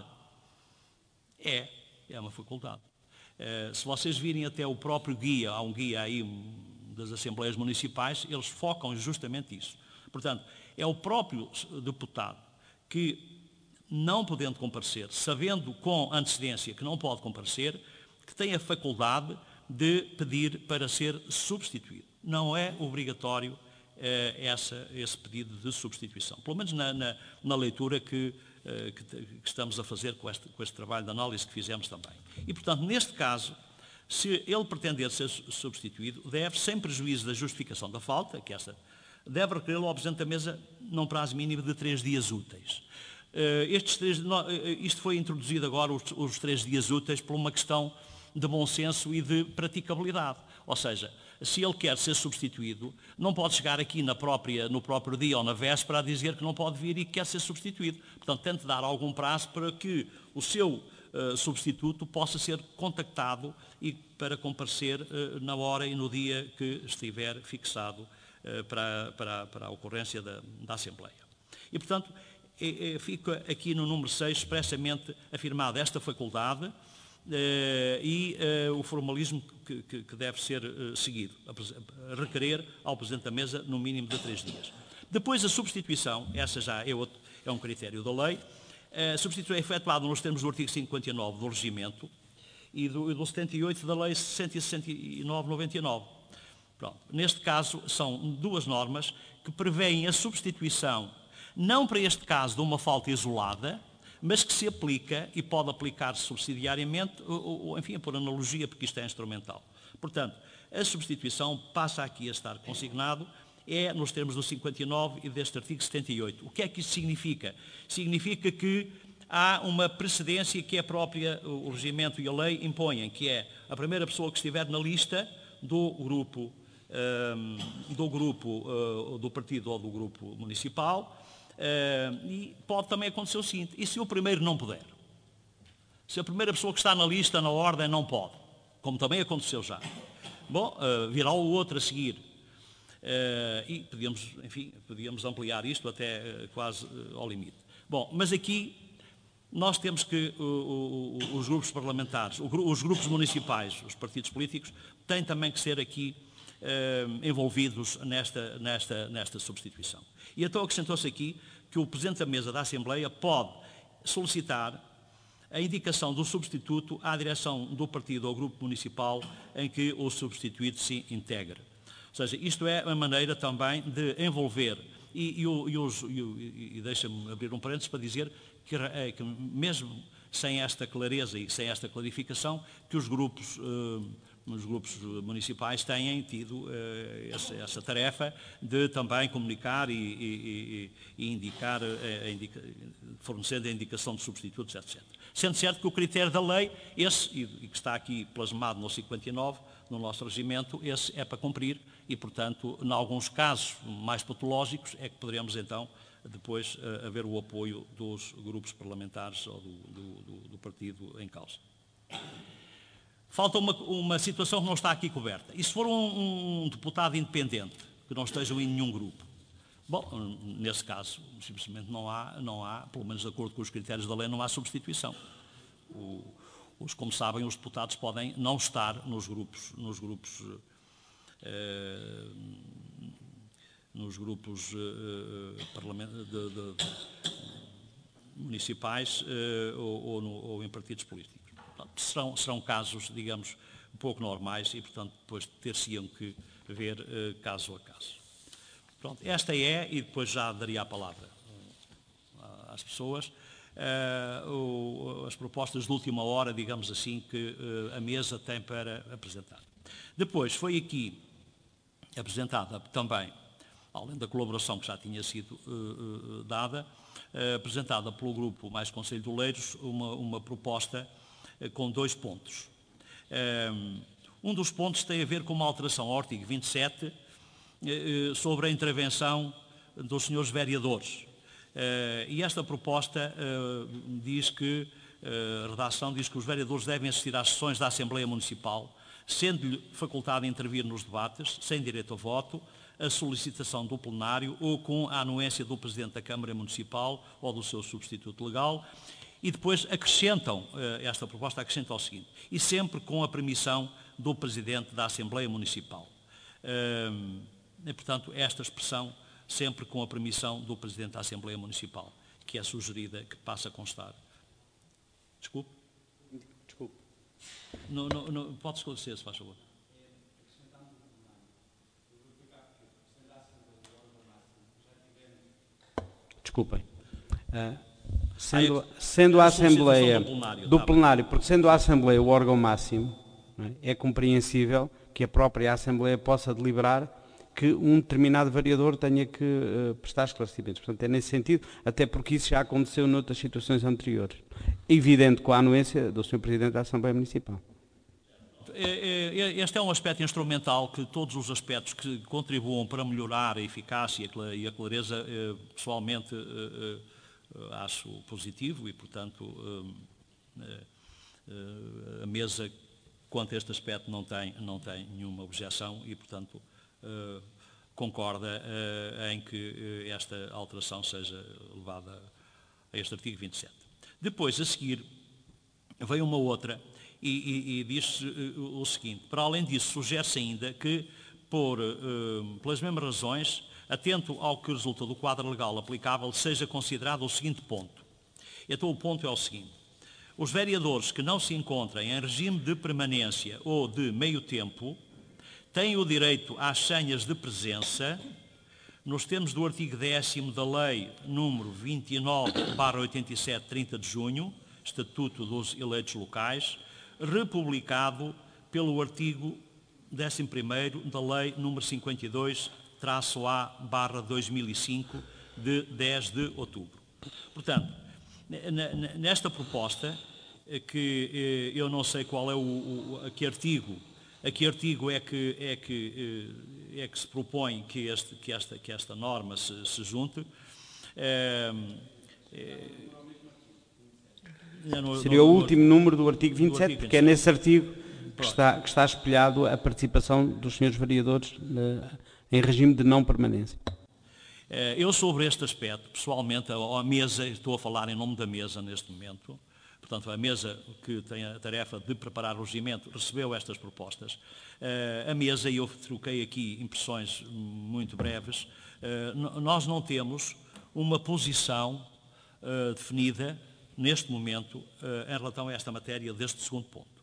É, é uma faculdade. Uh, se vocês virem até o próprio guia, há um guia aí das Assembleias Municipais, eles focam justamente isso. Portanto, é o próprio deputado que, não podendo comparecer, sabendo com antecedência que não pode comparecer, que tem a faculdade de pedir para ser substituído. Não é obrigatório eh, essa, esse pedido de substituição, pelo menos na, na, na leitura que, eh, que, que estamos a fazer com este, com este trabalho de análise que fizemos também. E, portanto, neste caso, se ele pretender ser substituído, deve, sem prejuízo da justificação da falta, que essa, deve requerê-lo ao Presidente da Mesa num prazo mínimo de três dias úteis. Uh, estes três, no, uh, isto foi introduzido agora, os, os três dias úteis, por uma questão de bom senso e de praticabilidade. Ou seja, se ele quer ser substituído, não pode chegar aqui na própria, no próprio dia ou na véspera a dizer que não pode vir e que quer ser substituído. Portanto, tente dar algum prazo para que o seu uh, substituto possa ser contactado e para comparecer uh, na hora e no dia que estiver fixado uh, para, para, para a ocorrência da, da Assembleia. E, portanto, fica aqui no número seis expressamente afirmada esta faculdade eh, e eh, o formalismo que, que, que deve ser eh, seguido, a requerer ao Presidente da Mesa no mínimo de três dias. Depois a substituição, essa já é, outro, é um critério da lei, a substituição é efetuada nos termos do artigo cinquenta e nove do Regimento e do, do setenta e oito da Lei sessenta e sessenta e nove noventa e nove. Pronto. Neste caso são duas normas que prevêem a substituição não para este caso de uma falta isolada, mas que se aplica e pode aplicar-se subsidiariamente, ou, ou, enfim, por analogia, porque isto é instrumental. Portanto, a substituição passa aqui a estar consignado, é nos termos do cinquenta e nove e deste artigo setenta e oito. O que é que isso significa? Significa que há uma precedência que a própria, o regimento e a lei impõem, que é a primeira pessoa que estiver na lista do grupo, um, do, grupo uh, do partido ou do grupo municipal. Uh, e pode também acontecer o seguinte, e se o primeiro não puder? Se a primeira pessoa que está na lista, na ordem, não pode, como também aconteceu já, bom, uh, virá o outro a seguir. Uh, e podíamos, enfim, podíamos ampliar isto até uh, quase uh, ao limite. Bom, mas aqui nós temos que, o, o, os grupos parlamentares, os grupos municipais, os partidos políticos, têm também que ser aqui eh, envolvidos nesta, nesta, nesta substituição. E então acrescentou-se aqui que o Presidente da Mesa da Assembleia pode solicitar a indicação do substituto à direção do partido ou grupo municipal em que o substituído se integre. Ou seja, isto é uma maneira também de envolver, e, e, e, e, e deixa-me abrir um parênteses para dizer que, que mesmo sem esta clareza e sem esta clarificação, que os grupos, eh, os grupos municipais têm tido eh, essa, essa tarefa de também comunicar e, e, e indicar, eh, indica, fornecendo a indicação de substitutos, etcétera. Sendo certo que o critério da lei, esse, e, e que está aqui plasmado no cinquenta e nove, no nosso regimento, esse é para cumprir e, portanto, em alguns casos mais patológicos, é que poderemos então depois uh, haver o apoio dos grupos parlamentares ou do, do, do, do partido em causa. Falta uma, uma situação que não está aqui coberta. E se for um, um deputado independente, que não esteja em nenhum grupo? Bom, nesse caso, simplesmente não há, não há, pelo menos de acordo com os critérios da lei, não há substituição. O, os, como sabem, os deputados podem não estar nos grupos, nos grupos eh, nos grupos uh, de, de, de, municipais uh, ou, ou, no, ou em partidos políticos. Portanto, serão, serão casos, digamos, um pouco normais e, portanto, depois ter-se-iam que ver uh, caso a caso. Pronto, esta é, e depois já daria a palavra uh, às pessoas, uh, o, as propostas de última hora, digamos assim, que uh, a mesa tem para apresentar. Depois foi aqui apresentada também, além da colaboração que já tinha sido uh, uh, dada, uh, apresentada pelo Grupo Mais Conselho de Oleiros, uma, uma proposta uh, com dois pontos. Um dos pontos tem a ver com uma alteração ao artigo vinte e sete uh, uh, sobre a intervenção dos senhores vereadores. Uh, e esta proposta uh, diz que, uh, a redação diz que os vereadores devem assistir às sessões da Assembleia Municipal, sendo-lhe facultado intervir nos debates, sem direito a voto, a solicitação do plenário ou com a anuência do Presidente da Câmara Municipal ou do seu substituto legal. E depois acrescentam, esta proposta acrescenta o seguinte, e sempre com a permissão do Presidente da Assembleia Municipal. E, portanto, esta expressão, sempre com a permissão do Presidente da Assembleia Municipal, que é sugerida, que passa a constar. Desculpe? Desculpe. Não, não, não, pode esclarecer, se faz favor. Desculpem. Uh, sendo, sendo a Assembleia do plenário, do plenário, porque sendo a Assembleia o órgão máximo, não é, é compreensível que a própria Assembleia possa deliberar que um determinado vereador tenha que uh, prestar esclarecimentos. Portanto, é nesse sentido, até porque isso já aconteceu noutras situações anteriores. Evidente com a anuência do senhor Presidente da Assembleia Municipal. Este é um aspecto instrumental que todos os aspectos que contribuam para melhorar a eficácia e a clareza, pessoalmente acho positivo e, portanto, a mesa quanto a este aspecto não tem, não tem nenhuma objeção e, portanto, concorda em que esta alteração seja levada a este artigo vinte e sete. Depois, a seguir, veio uma outra e, e, e diz uh, o seguinte, para além disso, sugere-se ainda que, por, uh, pelas mesmas razões, atento ao que resulta do quadro legal aplicável, seja considerado o seguinte ponto. Então o ponto é o seguinte, os vereadores que não se encontrem em regime de permanência ou de meio tempo têm o direito às senhas de presença, nos termos do artigo décimo da Lei número vinte e nove barra oitenta e sete, trinta de junho, Estatuto dos Eleitos Locais, republicado pelo artigo décimo primeiro da Lei número cinquenta e dois traço A barra dois mil e cinco, de dez de outubro. Portanto, nesta proposta, que eu não sei qual é o, o a que artigo, a que artigo é que, é que, é que se propõe que, este, que, esta, que esta norma se, se junte, é, é, No, Seria no, o último no, número do artigo vinte e sete, porque é nesse artigo que está, que está espelhado a participação dos senhores vereadores uh, em regime de não permanência. Eu, sobre este aspecto, pessoalmente, a mesa, estou a falar em nome da mesa neste momento, portanto, a mesa que tem a tarefa de preparar o regimento recebeu estas propostas. A mesa, e eu troquei aqui impressões muito breves, nós não temos uma posição definida, neste momento, em relação a esta matéria deste segundo ponto.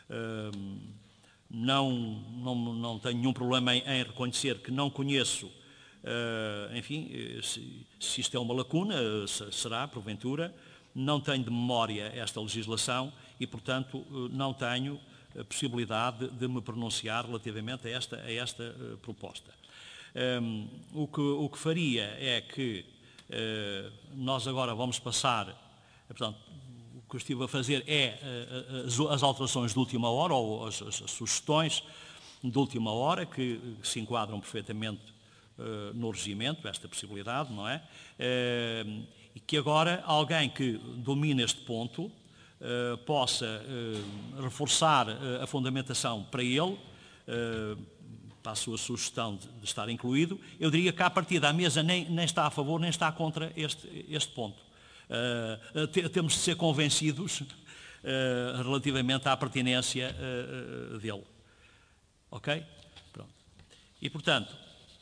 Não, não, não tenho nenhum problema em, em reconhecer que não conheço, uh, enfim, se, se isto é uma lacuna, se, será, porventura, não tenho de memória esta legislação e, portanto, não tenho a possibilidade de me pronunciar relativamente a esta, a esta uh, proposta. Um, o, que, o que faria é que uh, nós agora vamos passar, portanto, o que eu estive a fazer é as, as alterações de última hora, ou as, as, as sugestões de última hora, que, que se enquadram perfeitamente uh, no regimento, esta possibilidade, não é? Uh, e que agora alguém que domine este ponto uh, possa uh, reforçar uh, a fundamentação para ele, uh, para a sua sugestão de, de estar incluído. Eu diria que, à partida, a mesa nem, nem está a favor, nem está contra este, este ponto. Uh, te, temos de ser convencidos uh, relativamente à pertinência uh, uh, dele. Ok? Pronto. E, portanto,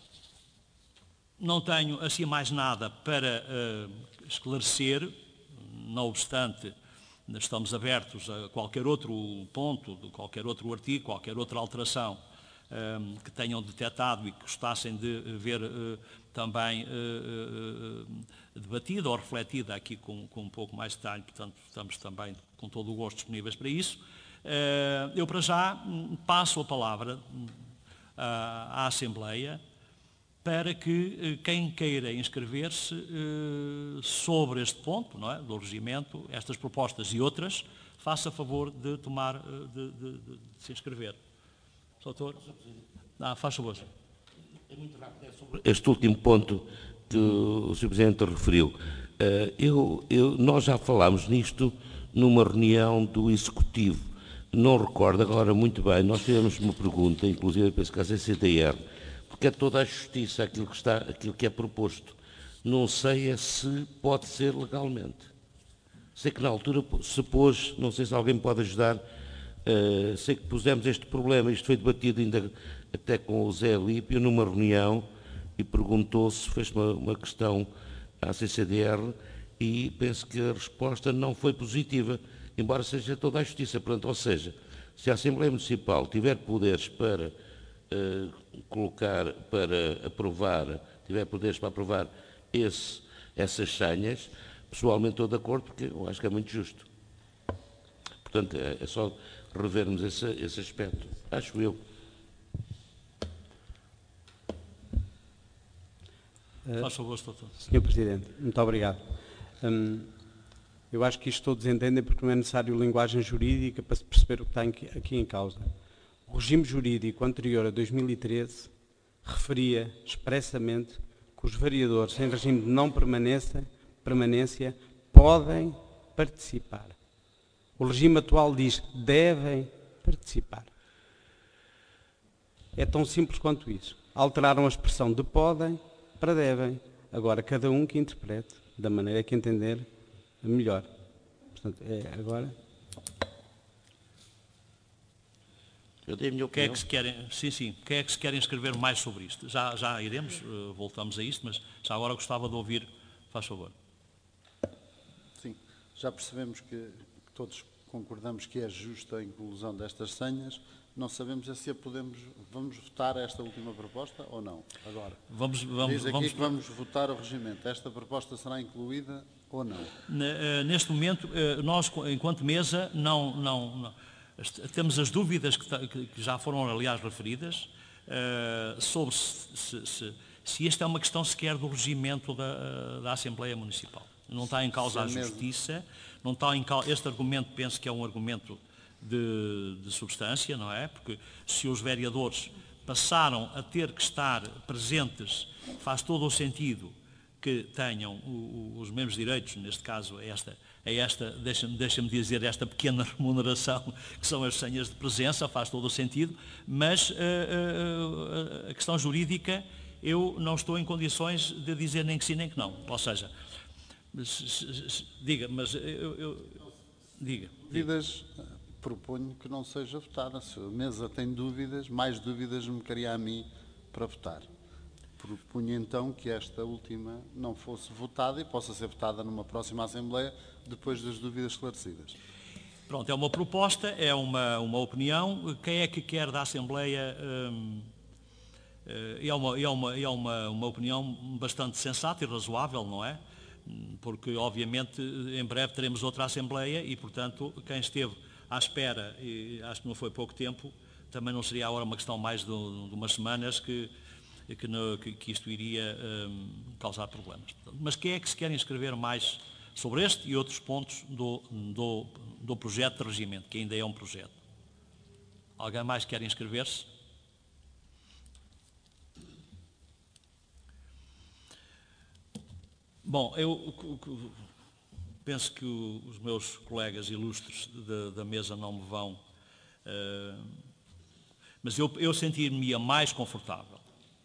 não tenho assim mais nada para uh, esclarecer, não obstante, estamos abertos a qualquer outro ponto, de qualquer outro artigo, qualquer outra alteração um, que tenham detectado e que gostassem de ver uh, também uh, uh, debatida ou refletida aqui com, com um pouco mais de detalhe, portanto estamos também com todo o gosto disponíveis para isso. Uh, eu para já passo a palavra uh, à Assembleia para que uh, quem queira inscrever-se uh, sobre este ponto, não é, do regimento, estas propostas e outras, faça favor de tomar, uh, de, de, de, de se inscrever. Doutor? Ah, faz favor. É muito rápido, é sobre este último ponto que o senhor Presidente referiu. Eu, eu, nós já falámos nisto numa reunião do Executivo. Não recordo agora muito bem, nós tivemos uma pergunta, inclusive penso que a C C D R, porque é toda a justiça aquilo que, está, aquilo que é proposto. Não sei é se pode ser legalmente. Sei que na altura se pôs, não sei se alguém pode ajudar, uh, sei que pusemos este problema, isto foi debatido ainda até com o Zé Lípio numa reunião e perguntou-se, fez uma, uma questão à C C D R e penso que a resposta não foi positiva, embora seja toda a justiça. Portanto, ou seja, se a Assembleia Municipal tiver poderes para uh, colocar, para aprovar, tiver poderes para aprovar esse, essas senhas, pessoalmente estou de acordo, porque eu acho que é muito justo. Portanto, é, é só revermos esse, esse aspecto, acho eu. Faz favor, doutor. senhor Presidente, muito obrigado. Hum, eu acho que isto todos entendem porque não é necessário linguagem jurídica para se perceber o que está aqui em causa. O regime jurídico anterior a dois mil e treze referia expressamente que os vereadores em regime de não permanência, permanência podem participar. O regime atual diz que devem participar. É tão simples quanto isso. Alteraram a expressão de podem para devem. Agora, cada um que interprete da maneira que entender melhor. Portanto, é agora... Eu dei a minha Quem é opinião. que se querem, sim, sim, quem é que se quer inscrever mais sobre isto? Já, já iremos, uh, voltamos a isto, mas já agora gostava de ouvir, faz favor. Sim, já percebemos que, que todos concordamos que é justa a inclusão destas senhas. Não sabemos é se a podemos, vamos votar esta última proposta ou não, agora. Vamos, vamos, Diz aqui vamos, que vamos votar o regimento. Esta proposta será incluída ou não? Neste momento, nós, enquanto mesa, não, não, não temos as dúvidas que, que já foram, aliás, referidas, sobre se, se, se, se esta é uma questão sequer do regimento da, da Assembleia Municipal. Não está em causa a justiça, não está em causa, este argumento penso que é um argumento De, de substância, não é? Porque se os vereadores passaram a ter que estar presentes, faz todo o sentido que tenham o, o, os mesmos direitos, neste caso a esta, a esta deixa-me deixa-me dizer, esta pequena remuneração, que são as senhas de presença, faz todo o sentido, mas uh, uh, a questão jurídica eu não estou em condições de dizer nem que sim nem que não. Ou seja, se, se, se, diga, mas eu, eu diga. Dúvidas, proponho que não seja votada. Se a mesa tem dúvidas, mais dúvidas me caria a mim para votar. Propunha então que esta última não fosse votada e possa ser votada numa próxima Assembleia depois das dúvidas esclarecidas. Pronto, é uma proposta, é uma, uma opinião. Quem é que quer da Assembleia? Hum, é uma, é, uma, é uma, uma opinião bastante sensata e razoável, não é? Porque, obviamente, em breve teremos outra Assembleia e, portanto, quem esteve à espera, e acho que não foi pouco tempo, também não seria agora uma questão mais de, de umas semanas que, que, no, que, que isto iria um, causar problemas. Mas quem é que se quer inscrever mais sobre este e outros pontos do, do, do projeto de regimento, que ainda é um projeto? Alguém mais quer inscrever-se? Bom, eu penso que os meus colegas ilustres da, da mesa não me vão, uh, mas eu, eu sentir-me-ia mais confortável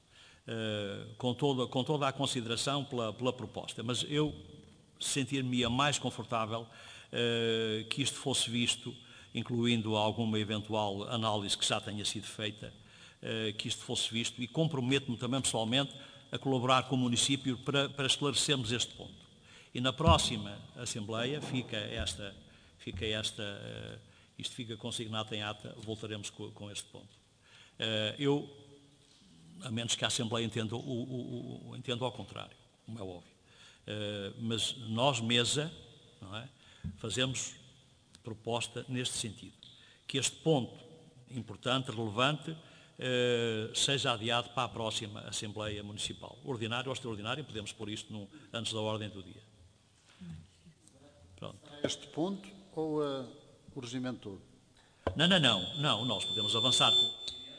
uh, com, toda, com toda a consideração pela, pela proposta, mas eu sentir-me-ia mais confortável uh, que isto fosse visto, incluindo alguma eventual análise que já tenha sido feita, uh, que isto fosse visto, e comprometo-me também pessoalmente a colaborar com o município para, para esclarecermos este ponto. E na próxima Assembleia fica esta, fica esta uh, isto fica consignado em ata, voltaremos com, com este ponto. Uh, eu, a menos que a Assembleia entenda, o, o, o, entenda ao contrário, como é óbvio. Uh, mas nós, mesa, não é, fazemos proposta neste sentido, que este ponto importante, relevante, Uh, seja adiado para a próxima Assembleia Municipal. Ordinário ou extraordinário, podemos pôr isto no, antes da ordem do dia. Pronto. Este ponto ou uh, o regimento todo? Não, não, não, não, nós podemos avançar com,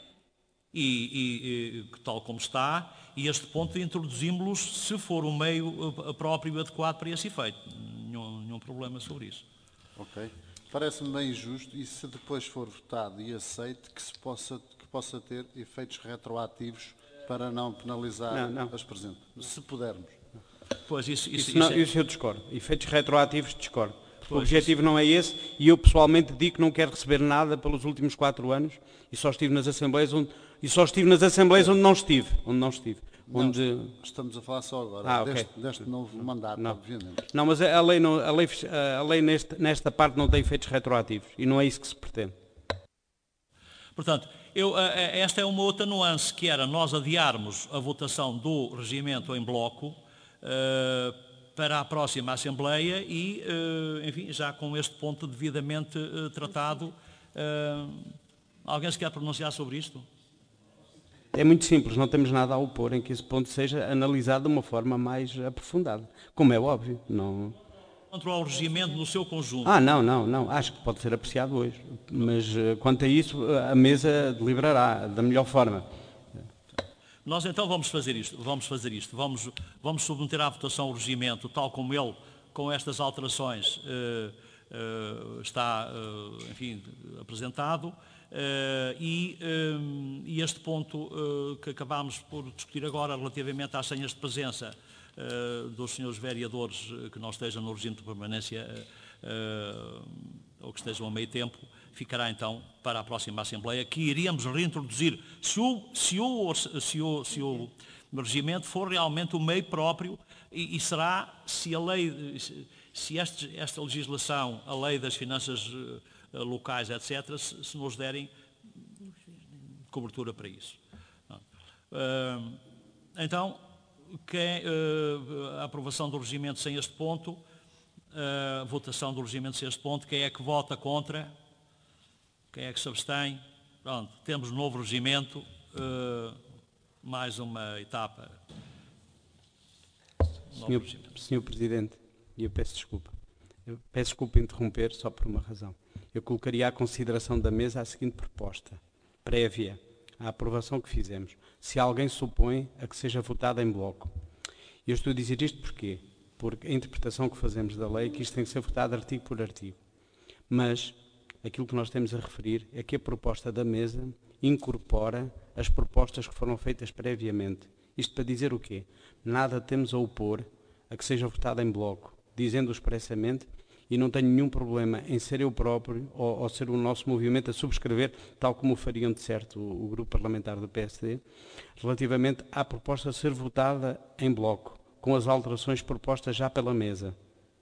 e, e, e tal como está, e este ponto introduzimos-los se for o meio próprio e adequado para esse efeito. Nenhum, nenhum problema sobre isso. Ok. Parece-me bem justo e se depois for votado e aceite que se possa possa ter efeitos retroativos para não penalizar não, não. as presentes, se pudermos. Pois isso, isso, isso, não, isso, é... isso eu discordo. Efeitos retroativos discordo. Pois, o objetivo isso... não é esse e eu pessoalmente digo que não quero receber nada pelos últimos quatro anos e só estive nas assembleias onde e só estive nas assembleias onde não estive, onde não estive. Não, onde... estamos a falar só agora ah, deste, okay. deste novo não, mandato, não. obviamente. Não, mas a lei, não, a lei, a lei neste, nesta parte não tem efeitos retroativos e não é isso que se pretende. Portanto, eu, esta é uma outra nuance, que era nós adiarmos a votação do regimento em bloco uh, para a próxima Assembleia e, uh, enfim, já com este ponto devidamente uh, tratado. Uh, alguém se quer pronunciar sobre isto? É muito simples, não temos nada a opor em que esse ponto seja analisado de uma forma mais aprofundada, como é óbvio. Não... Contra o regimento no seu conjunto. Ah, não, não, não. Acho que pode ser apreciado hoje. Mas, quanto a isso, a mesa deliberará da melhor forma. Nós então vamos fazer isto. Vamos fazer isto. Vamos, vamos submeter à votação o regimento, tal como ele, com estas alterações, eh, eh, está, eh, enfim, apresentado. Eh, e, eh, e este ponto eh, que acabámos por discutir agora, relativamente às senhas de presença, Uh, dos senhores vereadores uh, que não estejam no regime de permanência uh, ou que estejam a meio tempo, ficará então para a próxima Assembleia, que iríamos reintroduzir, se o, se o, se o, se o regimento for realmente o meio próprio e, e será, se a lei, se este, esta legislação, a lei das finanças uh, locais, etcétera, se, se nos derem cobertura para isso. Uh, então, quem, uh, a aprovação do regimento sem este ponto, a uh, votação do regimento sem este ponto, quem é que vota contra, quem é que se abstém? Pronto, temos um novo regimento, uh, mais uma etapa. Senhor, senhor Presidente, e eu peço desculpa, eu peço desculpa interromper só por uma razão. Eu colocaria à consideração da mesa a seguinte proposta, prévia à aprovação que fizemos. Se alguém se opõe a que seja votada em bloco. Eu estou a dizer isto porquê? Porque a interpretação que fazemos da lei é que isto tem que ser votado artigo por artigo. Mas aquilo que nós temos a referir é que a proposta da mesa incorpora as propostas que foram feitas previamente Isto para dizer o quê? Nada temos a opor a que seja votado em bloco, dizendo expressamente, e não tenho nenhum problema em ser eu próprio ou, ou ser o nosso movimento a subscrever, tal como o fariam de certo o, o grupo parlamentar do P S D, relativamente à proposta a ser votada em bloco, com as alterações propostas já pela mesa.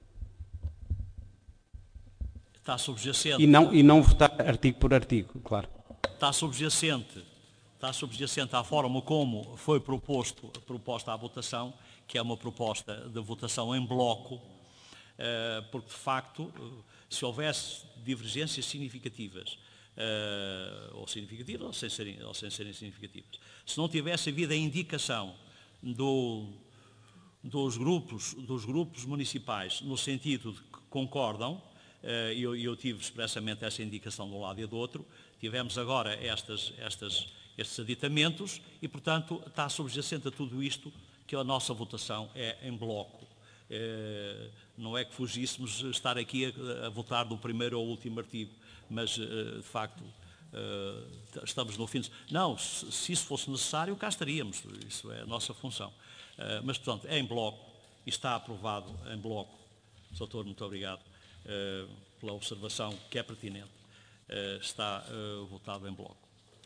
Está subjacente. E não, e não votar artigo por artigo, claro. Está subjacente, está subjacente à forma como foi proposto, proposta à votação, que é uma proposta de votação em bloco, porque de facto, se houvesse divergências significativas, ou significativas ou sem serem, ou sem serem significativas, se não tivesse havido a indicação do, dos, grupos, dos grupos municipais no sentido de que concordam, e eu, eu tive expressamente essa indicação de um lado e do outro, tivemos agora estas, estas, estes aditamentos e, portanto, está subjacente a tudo isto que a nossa votação é em bloco. É, não é que fugíssemos estar aqui a, a votar do primeiro ao último artigo, mas, de facto, estamos no fim de... Não, se, se isso fosse necessário, cá estaríamos, isso é a nossa função. Mas, portanto, é em bloco e está aprovado em bloco. doutor, muito obrigado pela observação que é pertinente. Está votado em bloco.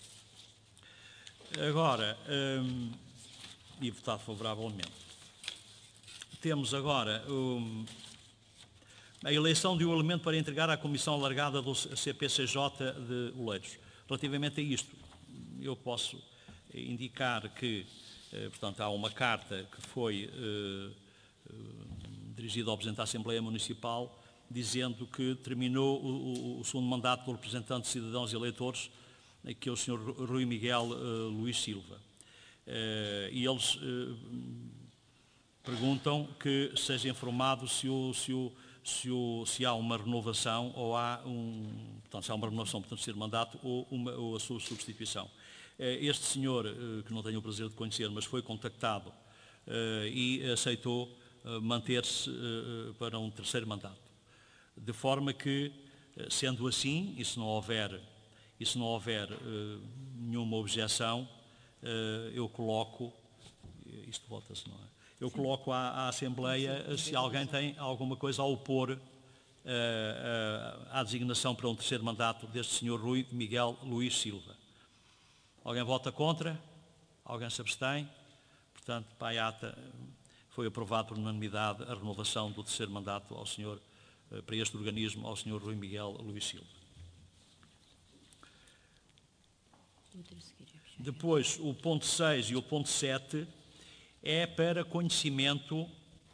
Agora, e votado favoravelmente. Temos agora um, a eleição de um elemento para entregar à Comissão Alargada do C P C J de Oleiros. Relativamente a isto, eu posso indicar que, eh, portanto, há uma carta que foi eh, eh, dirigida ao Presidente da Assembleia Municipal, dizendo que terminou o, o, o segundo mandato do representante de cidadãos e eleitores, que é o senhor Rui Miguel uh, Luís Silva. Uh, e eles uh, perguntam que seja informado se, o, se, o, se, o, se há uma renovação ou há um, portanto, se há uma renovação, portanto, ser mandato ou, uma, ou a sua substituição. Uh, este senhor, uh, que não tenho o prazer de conhecer, mas foi contactado uh, e aceitou uh, manter-se uh, para um terceiro mandato. De forma que, sendo assim, e se não houver, e se não houver uh, nenhuma objeção, uh, eu coloco, isto vota-se, não é? Eu Sim. coloco à, à Assembleia Sim. se alguém tem alguma coisa a opor uh, uh, à designação para um terceiro mandato deste senhor Rui Miguel Luís Silva. Alguém vota contra? Alguém se abstém? Portanto, para a ata, foi aprovado por unanimidade a renovação do terceiro mandato ao senhor para este organismo, ao senhor Rui Miguel Luís Silva. Depois, o ponto seis e o ponto sete é para conhecimento uh,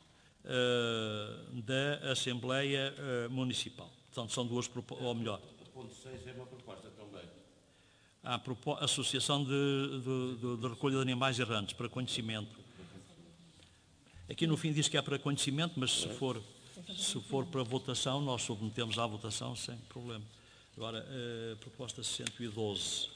da Assembleia uh, Municipal. Portanto, são duas propostas, ou melhor. O ponto seis é uma proposta também. A propo Associação de, de, de, de Recolha de Animais Errantes, para conhecimento. Aqui no fim diz que é para conhecimento, mas se for... Se for para votação, nós submetemos à votação sem problema. Agora, a proposta cento e doze.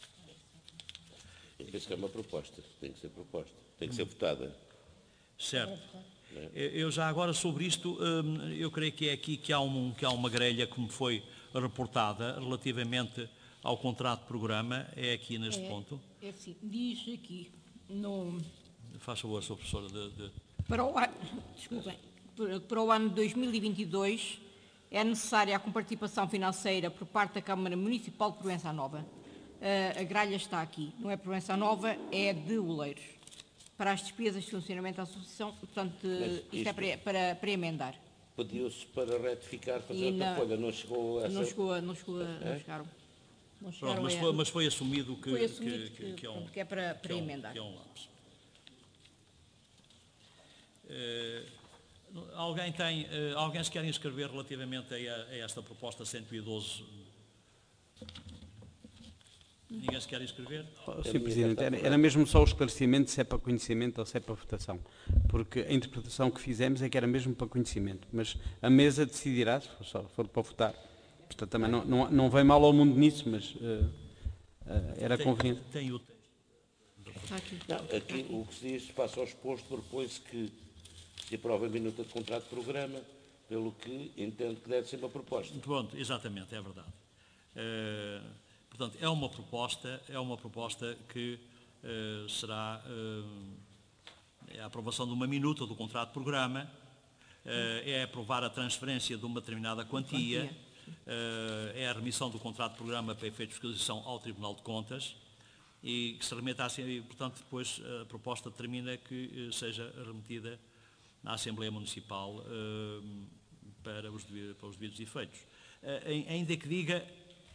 Eu penso que é uma proposta, tem que ser proposta, tem que ser votada. Certo. Eu já agora sobre isto, eu creio que é aqui que há, um, que há uma grelha que me foi reportada relativamente ao contrato de programa, é aqui neste é, ponto. É assim, diz aqui, no... Faz favor, Sr. Professor. De, de... Para o ano, desculpem. Para o ano dois mil e vinte e dois é necessária a comparticipação financeira por parte da Câmara Municipal de Proença Nova. Uh, a gralha está aqui, não é Proença Nova, é de Oleiros. Para as despesas de funcionamento da associação, portanto, isto, isto é para, para, para emendar. Pediu-se para retificar, fazer outra folha, não chegou a essa... Não chegou, não chegou, é? não chegaram. Não chegaram Pronto, mas, a... foi, mas foi assumido que, foi assumido que, que, que, é, um, que é para, para que emendar. É um, que é um lapso. Uh, Alguém, tem, uh, alguém se quer inscrever relativamente a, a esta proposta cento e doze? Ninguém se quer inscrever? Oh, Senhor Presidente, era, era mesmo só o esclarecimento se é para conhecimento ou se é para votação. Porque a interpretação que fizemos é que era mesmo para conhecimento. Mas a mesa decidirá se for, só, for para votar. Portanto, também não, não, não vem mal ao mundo nisso, mas uh, uh, era tem, conveniente. Tem o texto. Aqui. Não, aqui o que se diz, face ao exposto, propõe-se que se aprova a minuta de contrato de programa, pelo que entendo que deve ser uma proposta. Pronto, exatamente, é verdade. Uh, portanto, é uma proposta, é uma proposta que uh, será uh, é a aprovação de uma minuta do contrato de programa, é aprovar a transferência de uma determinada quantia, é a remissão do contrato de programa para efeitos de fiscalização ao Tribunal de Contas e que se remeta assim, e, portanto, depois a proposta determina que seja remetida à Assembleia Municipal para os devidos, para os devidos efeitos. Ainda que diga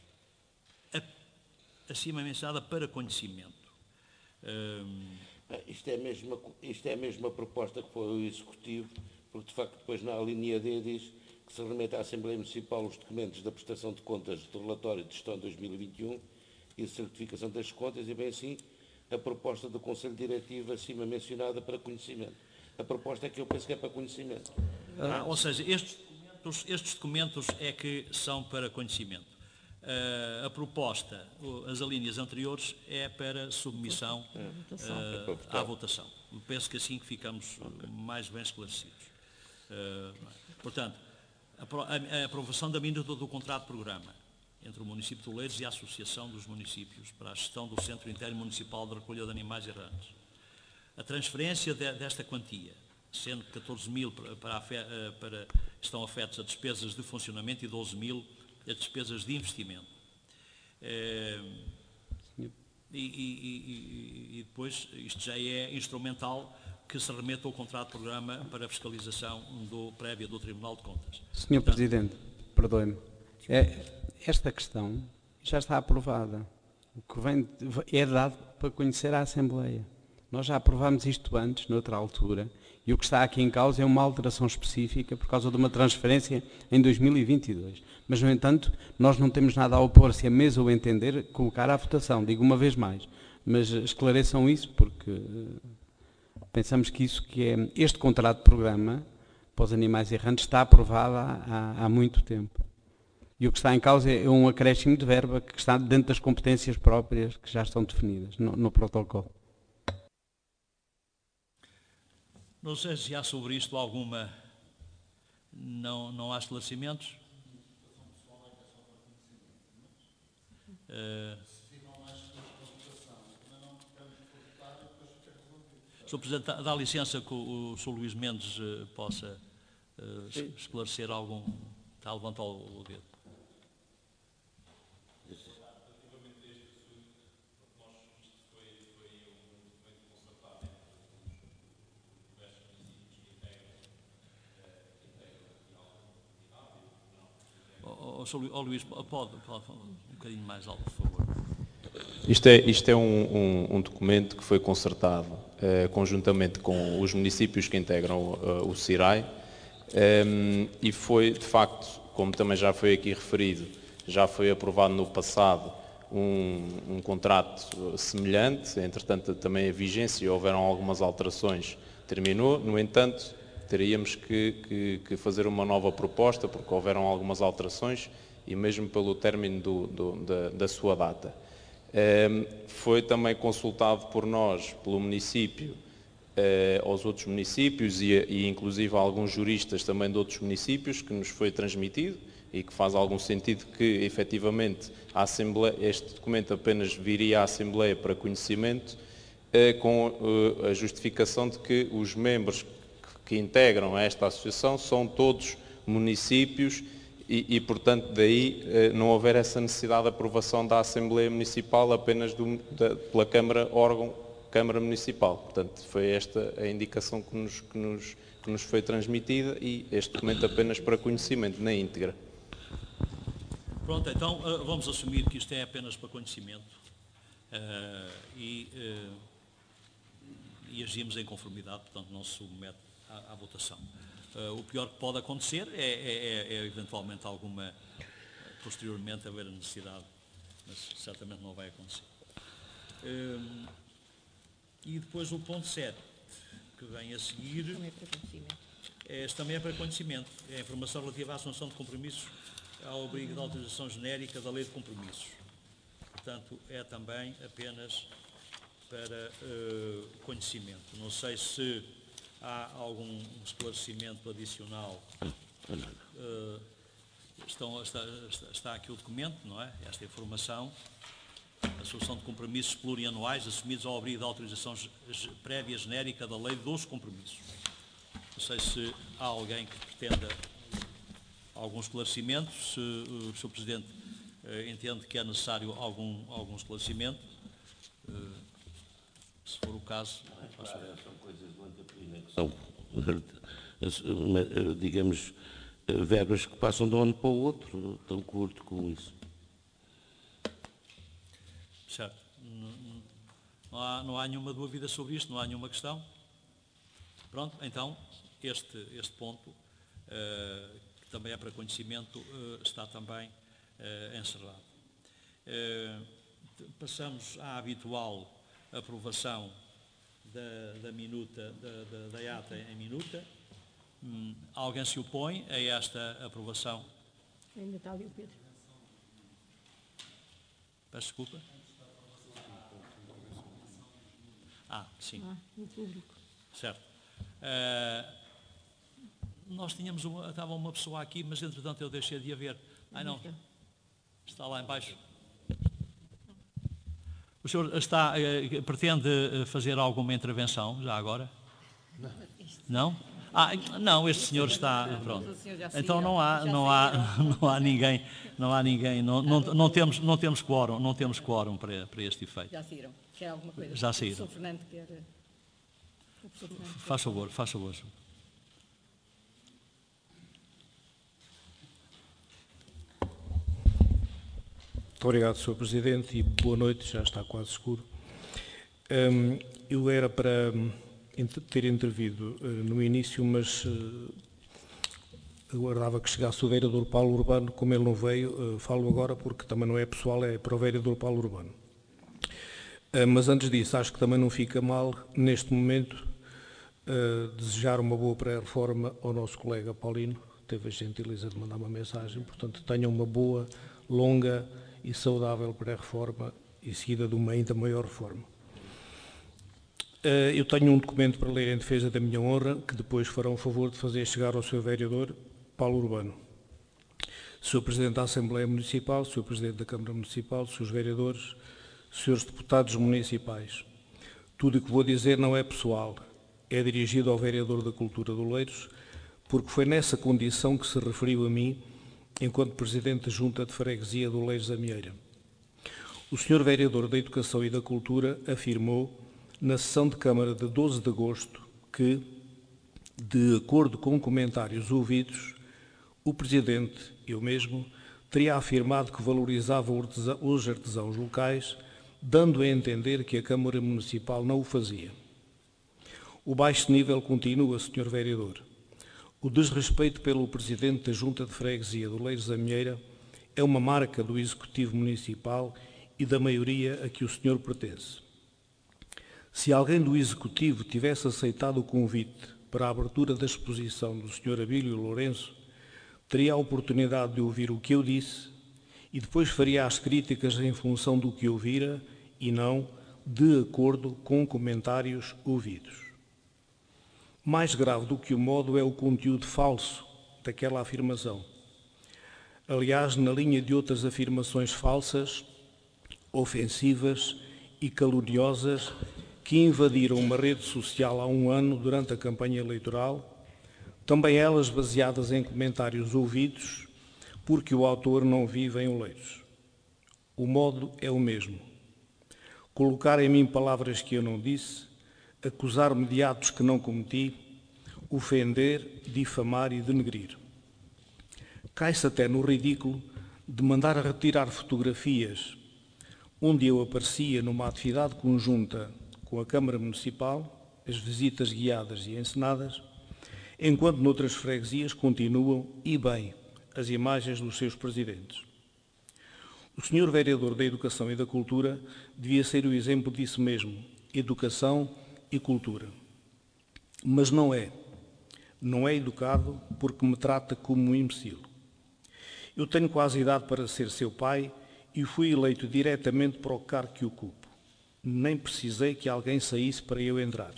acima mencionada para conhecimento. Isto é, mesmo, isto é a mesma proposta que foi o Executivo, porque de facto depois na linha D diz que se remete à Assembleia Municipal os documentos da prestação de contas do relatório de gestão de dois mil e vinte e um e a certificação das contas e bem assim a proposta do Conselho Diretivo acima mencionada para conhecimento. A proposta é que eu penso que é para conhecimento. Ah, ou seja, estes documentos, estes documentos é que são para conhecimento. Uh, a proposta, as alíneas anteriores, é para submissão uh, à votação. Eu penso que assim que ficamos mais bem esclarecidos. Uh, portanto, a, a aprovação da minuta do contrato de programa entre o município de Oleiros e a Associação dos Municípios para a gestão do Centro Interno Municipal de Recolha de Animais Errantes. A transferência de, desta quantia, sendo catorze mil para, para, para, estão afetos a despesas de funcionamento e doze mil as despesas de investimento. É, e, e, e, e depois, isto já é instrumental que se remeta ao contrato de programa para a fiscalização do, prévia do Tribunal de Contas. senhor Portanto, Presidente, perdoe-me. É, esta questão já está aprovada. O que vem é dado para conhecer à Assembleia. Nós já aprovámos isto antes, noutra altura, e o que está aqui em causa é uma alteração específica por causa de uma transferência em dois mil e vinte e dois. Mas, no entanto, nós não temos nada a opor, se a mesa o entender, colocar à votação, digo uma vez mais. Mas esclareçam isso, porque uh, pensamos que isso que é este contrato de programa para os animais errantes está aprovado há, há, há muito tempo. E o que está em causa é um acréscimo de verba que está dentro das competências próprias que já estão definidas no, no protocolo. Não sei se há sobre isto alguma... Não, não há esclarecimentos? Uh, senhor Presidente, dá licença que o, o senhor Luís Mendes uh, possa uh, esclarecer algum... Está a levantar o, o dedo. Ó Luís, pode, pode falar um bocadinho mais alto, por favor. Isto é, isto é um, um, um documento que foi concertado uh, conjuntamente com os municípios que integram uh, o CIRAI um, e foi, de facto, como também já foi aqui referido, já foi aprovado no passado um, um contrato semelhante, entretanto também a vigência, houveram algumas alterações, terminou, no entanto, teríamos que, que, que fazer uma nova proposta, porque houveram algumas alterações e mesmo pelo término do, do, da, da sua data. Um, foi também consultado por nós, pelo município, uh, aos outros municípios e, e inclusive a alguns juristas também de outros municípios, que nos foi transmitido e que faz algum sentido que, efetivamente, a Assembleia, este documento apenas viria à Assembleia para conhecimento, uh, com uh, a justificação de que os membros que integram esta associação são todos municípios e, e portanto, daí eh, não haver essa necessidade de aprovação da Assembleia Municipal apenas do, da, pela Câmara, órgão Câmara Municipal. Portanto, foi esta a indicação que nos, que nos, que nos foi transmitida e este documento apenas para conhecimento, na íntegra. Pronto, então uh, vamos assumir que isto é apenas para conhecimento uh, e, uh, e agimos em conformidade, portanto não se submete à, à votação. Uh, o pior que pode acontecer é, é, é eventualmente alguma, posteriormente, haver a necessidade, mas certamente não vai acontecer. Um, e depois o ponto sete, que vem a seguir, também é para conhecimento. É, este também é para conhecimento, é a informação relativa à assunção de compromissos ao abrigo da autorização genérica da Lei de Compromissos. Portanto, é também apenas para uh, conhecimento. Não sei se há algum esclarecimento adicional. Uh, estão, está, está aqui o documento, não é? Esta informação. a solução de compromissos plurianuais assumidos ao abrigo da autorização prévia genérica da Lei dos Compromissos. Não sei se há alguém que pretenda algum esclarecimento, se o senhor Presidente eh, entende que é necessário algum, algum esclarecimento. Eh, se for o caso... São coisas do Antapina que são, digamos, verbas que passam de um ano para o outro, tão curto com isso. Certo. Não, não, há, não há nenhuma dúvida sobre isto, não há nenhuma questão. Pronto, então, este, este ponto, uh, que também é para conhecimento, uh, está também uh, encerrado. Uh, passamos à habitual aprovação da, da minuta, da, da, da ata em minuta. Hum, alguém se opõe a esta aprovação? Ainda está ali o Pedro. Peço desculpa. Ah, sim. Ah, no público. Certo. Uh, nós tínhamos uma, estava uma pessoa aqui, mas entretanto eu deixei de a ver. Ai não, está lá em baixo. O senhor está, uh, pretende fazer alguma intervenção já agora? Não. Não? Ah, não, este senhor está, pronto. Então não há, não há, não há ninguém, não há ninguém, não, não, não temos, não temos quórum, não temos quórum para, para este efeito. Já saíram. Quer alguma coisa? Já saíram. O professor Fernando quer... O professor Fernando quer... Faz favor, faz favor. Muito obrigado, senhor Presidente, e boa noite, já está quase escuro. Um, eu era para ter intervido uh, no início, mas uh, aguardava que chegasse o vereador Paulo Urbano. Como ele não veio, uh, falo agora porque também não é pessoal, é para o vereador Paulo Urbano. Uh, mas antes disso, acho que também não fica mal, neste momento, uh, desejar uma boa pré-reforma ao nosso colega Paulino, teve a gentileza de mandar uma mensagem, portanto tenha uma boa, longa e saudável pré-reforma e seguida de uma ainda maior reforma. Eu tenho um documento para ler em defesa da minha honra, que depois farão o favor de fazer chegar ao senhor vereador Paulo Urbano. senhor Presidente da Assembleia Municipal, senhor Presidente da Câmara Municipal, senhores vereadores, senhores deputados municipais, tudo o que vou dizer não é pessoal, é dirigido ao vereador da Cultura do Oleiros, porque foi nessa condição que se referiu a mim enquanto Presidente da Junta de Freguesia do Oleiros da Mieira. O senhor Vereador da Educação e da Cultura afirmou, na sessão de Câmara de doze de agosto, que, de acordo com comentários ouvidos, o Presidente, eu mesmo, teria afirmado que valorizava os artesãos locais, dando a entender que a Câmara Municipal não o fazia. O baixo nível continua, senhor Vereador. O desrespeito pelo Presidente da Junta de Freguesia do Oleiros da Mieira é uma marca do Executivo Municipal e da maioria a que o senhor pertence. Se alguém do Executivo tivesse aceitado o convite para a abertura da exposição do senhor Abílio Lourenço, teria a oportunidade de ouvir o que eu disse e depois faria as críticas em função do que ouvira e não de acordo com comentários ouvidos. Mais grave do que o modo é o conteúdo falso daquela afirmação. Aliás, na linha de outras afirmações falsas, ofensivas e caluniosas que invadiram uma rede social há um ano durante a campanha eleitoral, também elas baseadas em comentários ouvidos, porque o autor não vive em Oleiros. O modo é o mesmo. Colocar em mim palavras que eu não disse, acusar-me de atos que não cometi, ofender, difamar e denegrir. Cai-se até no ridículo de mandar a retirar fotografias onde eu aparecia numa atividade conjunta com a Câmara Municipal, as visitas guiadas e encenadas, enquanto noutras freguesias continuam, e bem, as imagens dos seus presidentes. O senhor Vereador da Educação e da Cultura devia ser o exemplo disso mesmo, educação e cultura. Mas não é. Não é educado porque me trata como um imbecil. Eu tenho quase idade para ser seu pai e fui eleito diretamente para o cargo que ocupo. Nem precisei que alguém saísse para eu entrar.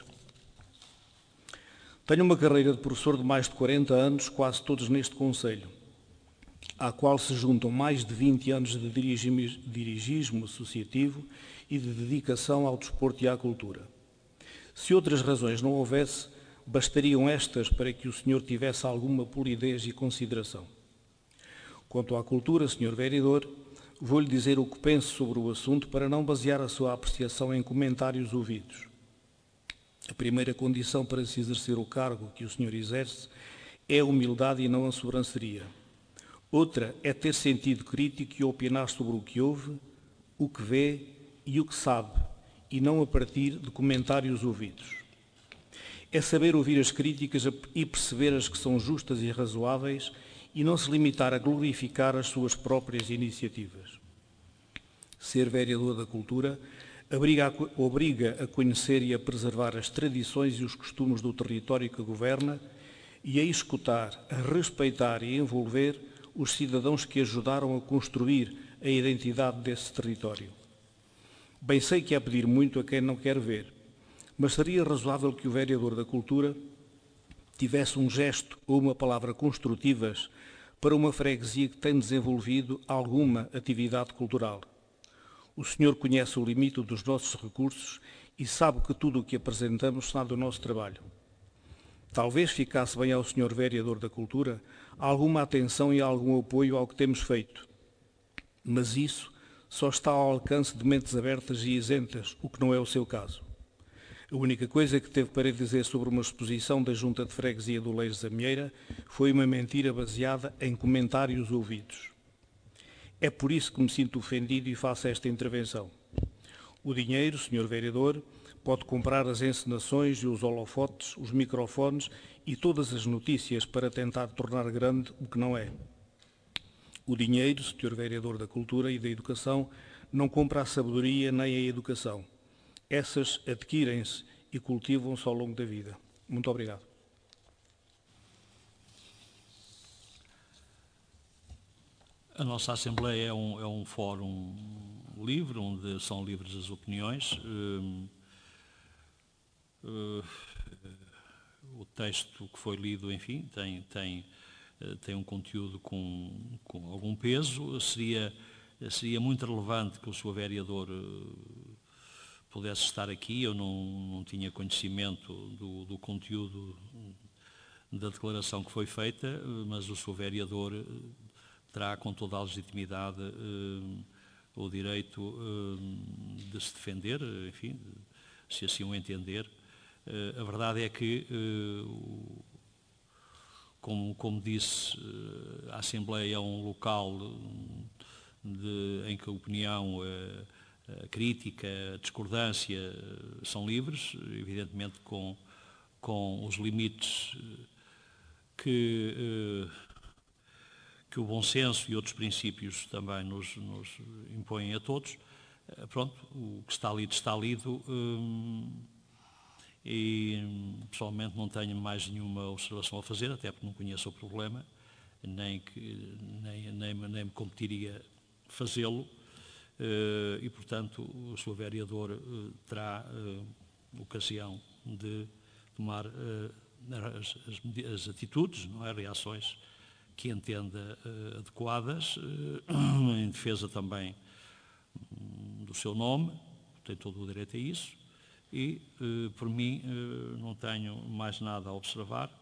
Tenho uma carreira de professor de mais de quarenta anos, quase todos neste Conselho. à qual se juntam mais de vinte anos de dirigismo associativo e de dedicação ao desporto e à cultura. Se outras razões não houvesse, bastariam estas para que o senhor tivesse alguma polidez e consideração. Quanto à cultura, senhor vereador, vou-lhe dizer o que penso sobre o assunto para não basear a sua apreciação em comentários ouvidos. A primeira condição para se exercer o cargo que o senhor exerce é a humildade e não a sobranceria. Outra é ter sentido crítico e opinar sobre o que ouve, o que vê e o que sabe, e não a partir de comentários ouvidos. É saber ouvir as críticas e perceber as que são justas e razoáveis e não se limitar a glorificar as suas próprias iniciativas. Ser vereador da cultura obriga a conhecer e a preservar as tradições e os costumes do território que governa e a escutar, a respeitar e a envolver os cidadãos que ajudaram a construir a identidade desse território. Bem sei que é pedir muito a quem não quer ver, mas seria razoável que o vereador da cultura tivesse um gesto ou uma palavra construtivas para uma freguesia que tem desenvolvido alguma atividade cultural. O senhor conhece o limite dos nossos recursos e sabe que tudo o que apresentamos está do nosso trabalho. Talvez ficasse bem ao senhor vereador da cultura alguma atenção e algum apoio ao que temos feito. Mas isso só está ao alcance de mentes abertas e isentas, o que não é o seu caso. A única coisa que teve para dizer sobre uma exposição da Junta de Freguesia do Oleiros da Mieira foi uma mentira baseada em comentários ouvidos. É por isso que me sinto ofendido e faço esta intervenção. O dinheiro, senhor vereador, pode comprar as encenações e os holofotes, os microfones e todas as notícias para tentar tornar grande o que não é. O dinheiro, senhor vereador da Cultura e da Educação, não compra a sabedoria nem a educação. Essas adquirem-se e cultivam-se ao longo da vida. Muito obrigado. A nossa Assembleia é um, é um fórum livre, onde são livres as opiniões. Uh, uh, o texto que foi lido, enfim, tem, tem, uh, tem um conteúdo com, com algum peso. Seria, seria muito relevante que o senhor vereador uh, pudesse estar aqui. Eu não, não tinha conhecimento do, do conteúdo da declaração que foi feita, mas o senhor vereador uh, terá com toda a legitimidade uh, o direito uh, de se defender, enfim, se assim o entender. Uh, a verdade é que, uh, como, como disse, uh, a Assembleia é um local de, em que a opinião, uh, a crítica, a discordância uh, são livres, evidentemente com, com os limites que... Uh, que o bom senso e outros princípios também nos, nos impõem a todos. Pronto, o que está lido está lido hum, e pessoalmente não tenho mais nenhuma observação a fazer, até porque não conheço o problema, nem, que, nem, nem, nem me competiria fazê-lo e, portanto, o senhor vereador terá ocasião de tomar as, as, as atitudes, não é, reações que entenda uh, adequadas, uh, em defesa também um, do seu nome, tem todo o direito a isso, e, uh, por mim, uh, não tenho mais nada a observar.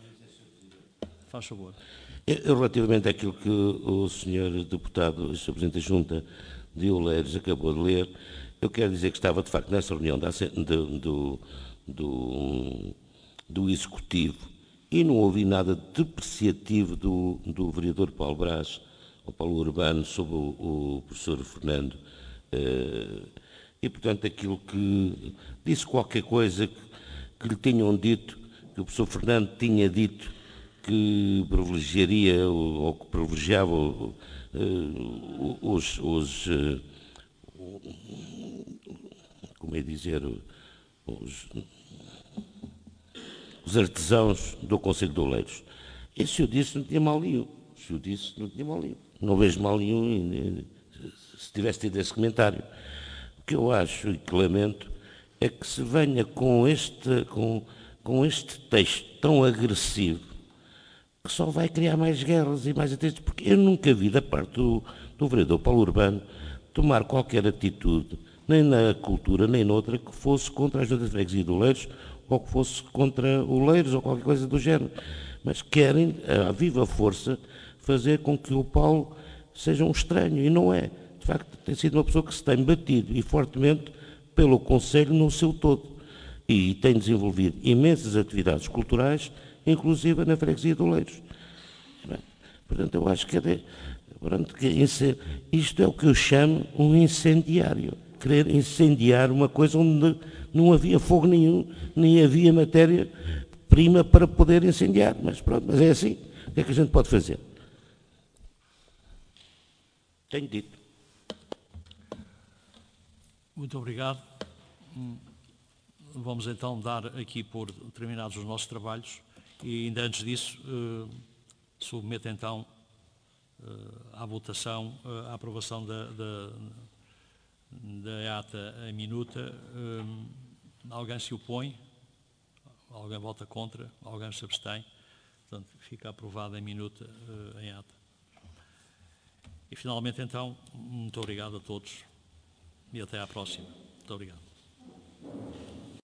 Faz favor. Eu, relativamente àquilo que o senhor deputado, o senhor Presidente da Junta de Oleiros acabou de ler, eu quero dizer que estava, de facto, nessa reunião da, do, do, do, do Executivo, e não ouvi nada depreciativo do, do vereador Paulo Brás, ou Paulo Urbano, sobre o, o professor Fernando. Uh, e, portanto, aquilo que disse qualquer coisa que, que lhe tinham dito, que o professor Fernando tinha dito que privilegiaria, ou, ou que privilegiava uh, os, os uh, como é dizer, os... os artesãos do Conselho de Oleiros. E se eu disse, não tinha mal nenhum. Se eu disse, não tinha mal nenhum. Não vejo mal nenhum se tivesse tido esse comentário. O que eu acho e que lamento é que se venha com este, com, com este texto tão agressivo, que só vai criar mais guerras e mais atritos, porque eu nunca vi da parte do, do vereador Paulo Urbano tomar qualquer atitude, nem na cultura, nem noutra, que fosse contra a Junta de Freguesia de Oleiros, ou que fosse contra o Oleiros, ou qualquer coisa do género. Mas querem, a viva força, fazer com que o Paulo seja um estranho, e não é. De facto, tem sido uma pessoa que se tem batido, e fortemente, pelo Conselho no seu todo. E tem desenvolvido imensas atividades culturais, inclusive na Freguesia de Oleiros. Bem, portanto, eu acho que, é, portanto, que isto é o que eu chamo um incendiário. Querer incendiar uma coisa onde não havia fogo nenhum, nem havia matéria-prima para poder incendiar. Mas pronto, mas é assim. O que é que a gente pode fazer? Tenho dito. Muito obrigado. Vamos então dar aqui por terminados os nossos trabalhos e ainda antes disso eh, submeto então eh, à votação eh, a aprovação da, da, da ata em minuta. Eh, alguém se opõe? Alguém vota contra? Alguém se abstém? Portanto, fica aprovada em minuta eh, em ata. E finalmente então, muito obrigado a todos e até à próxima. Muito obrigado.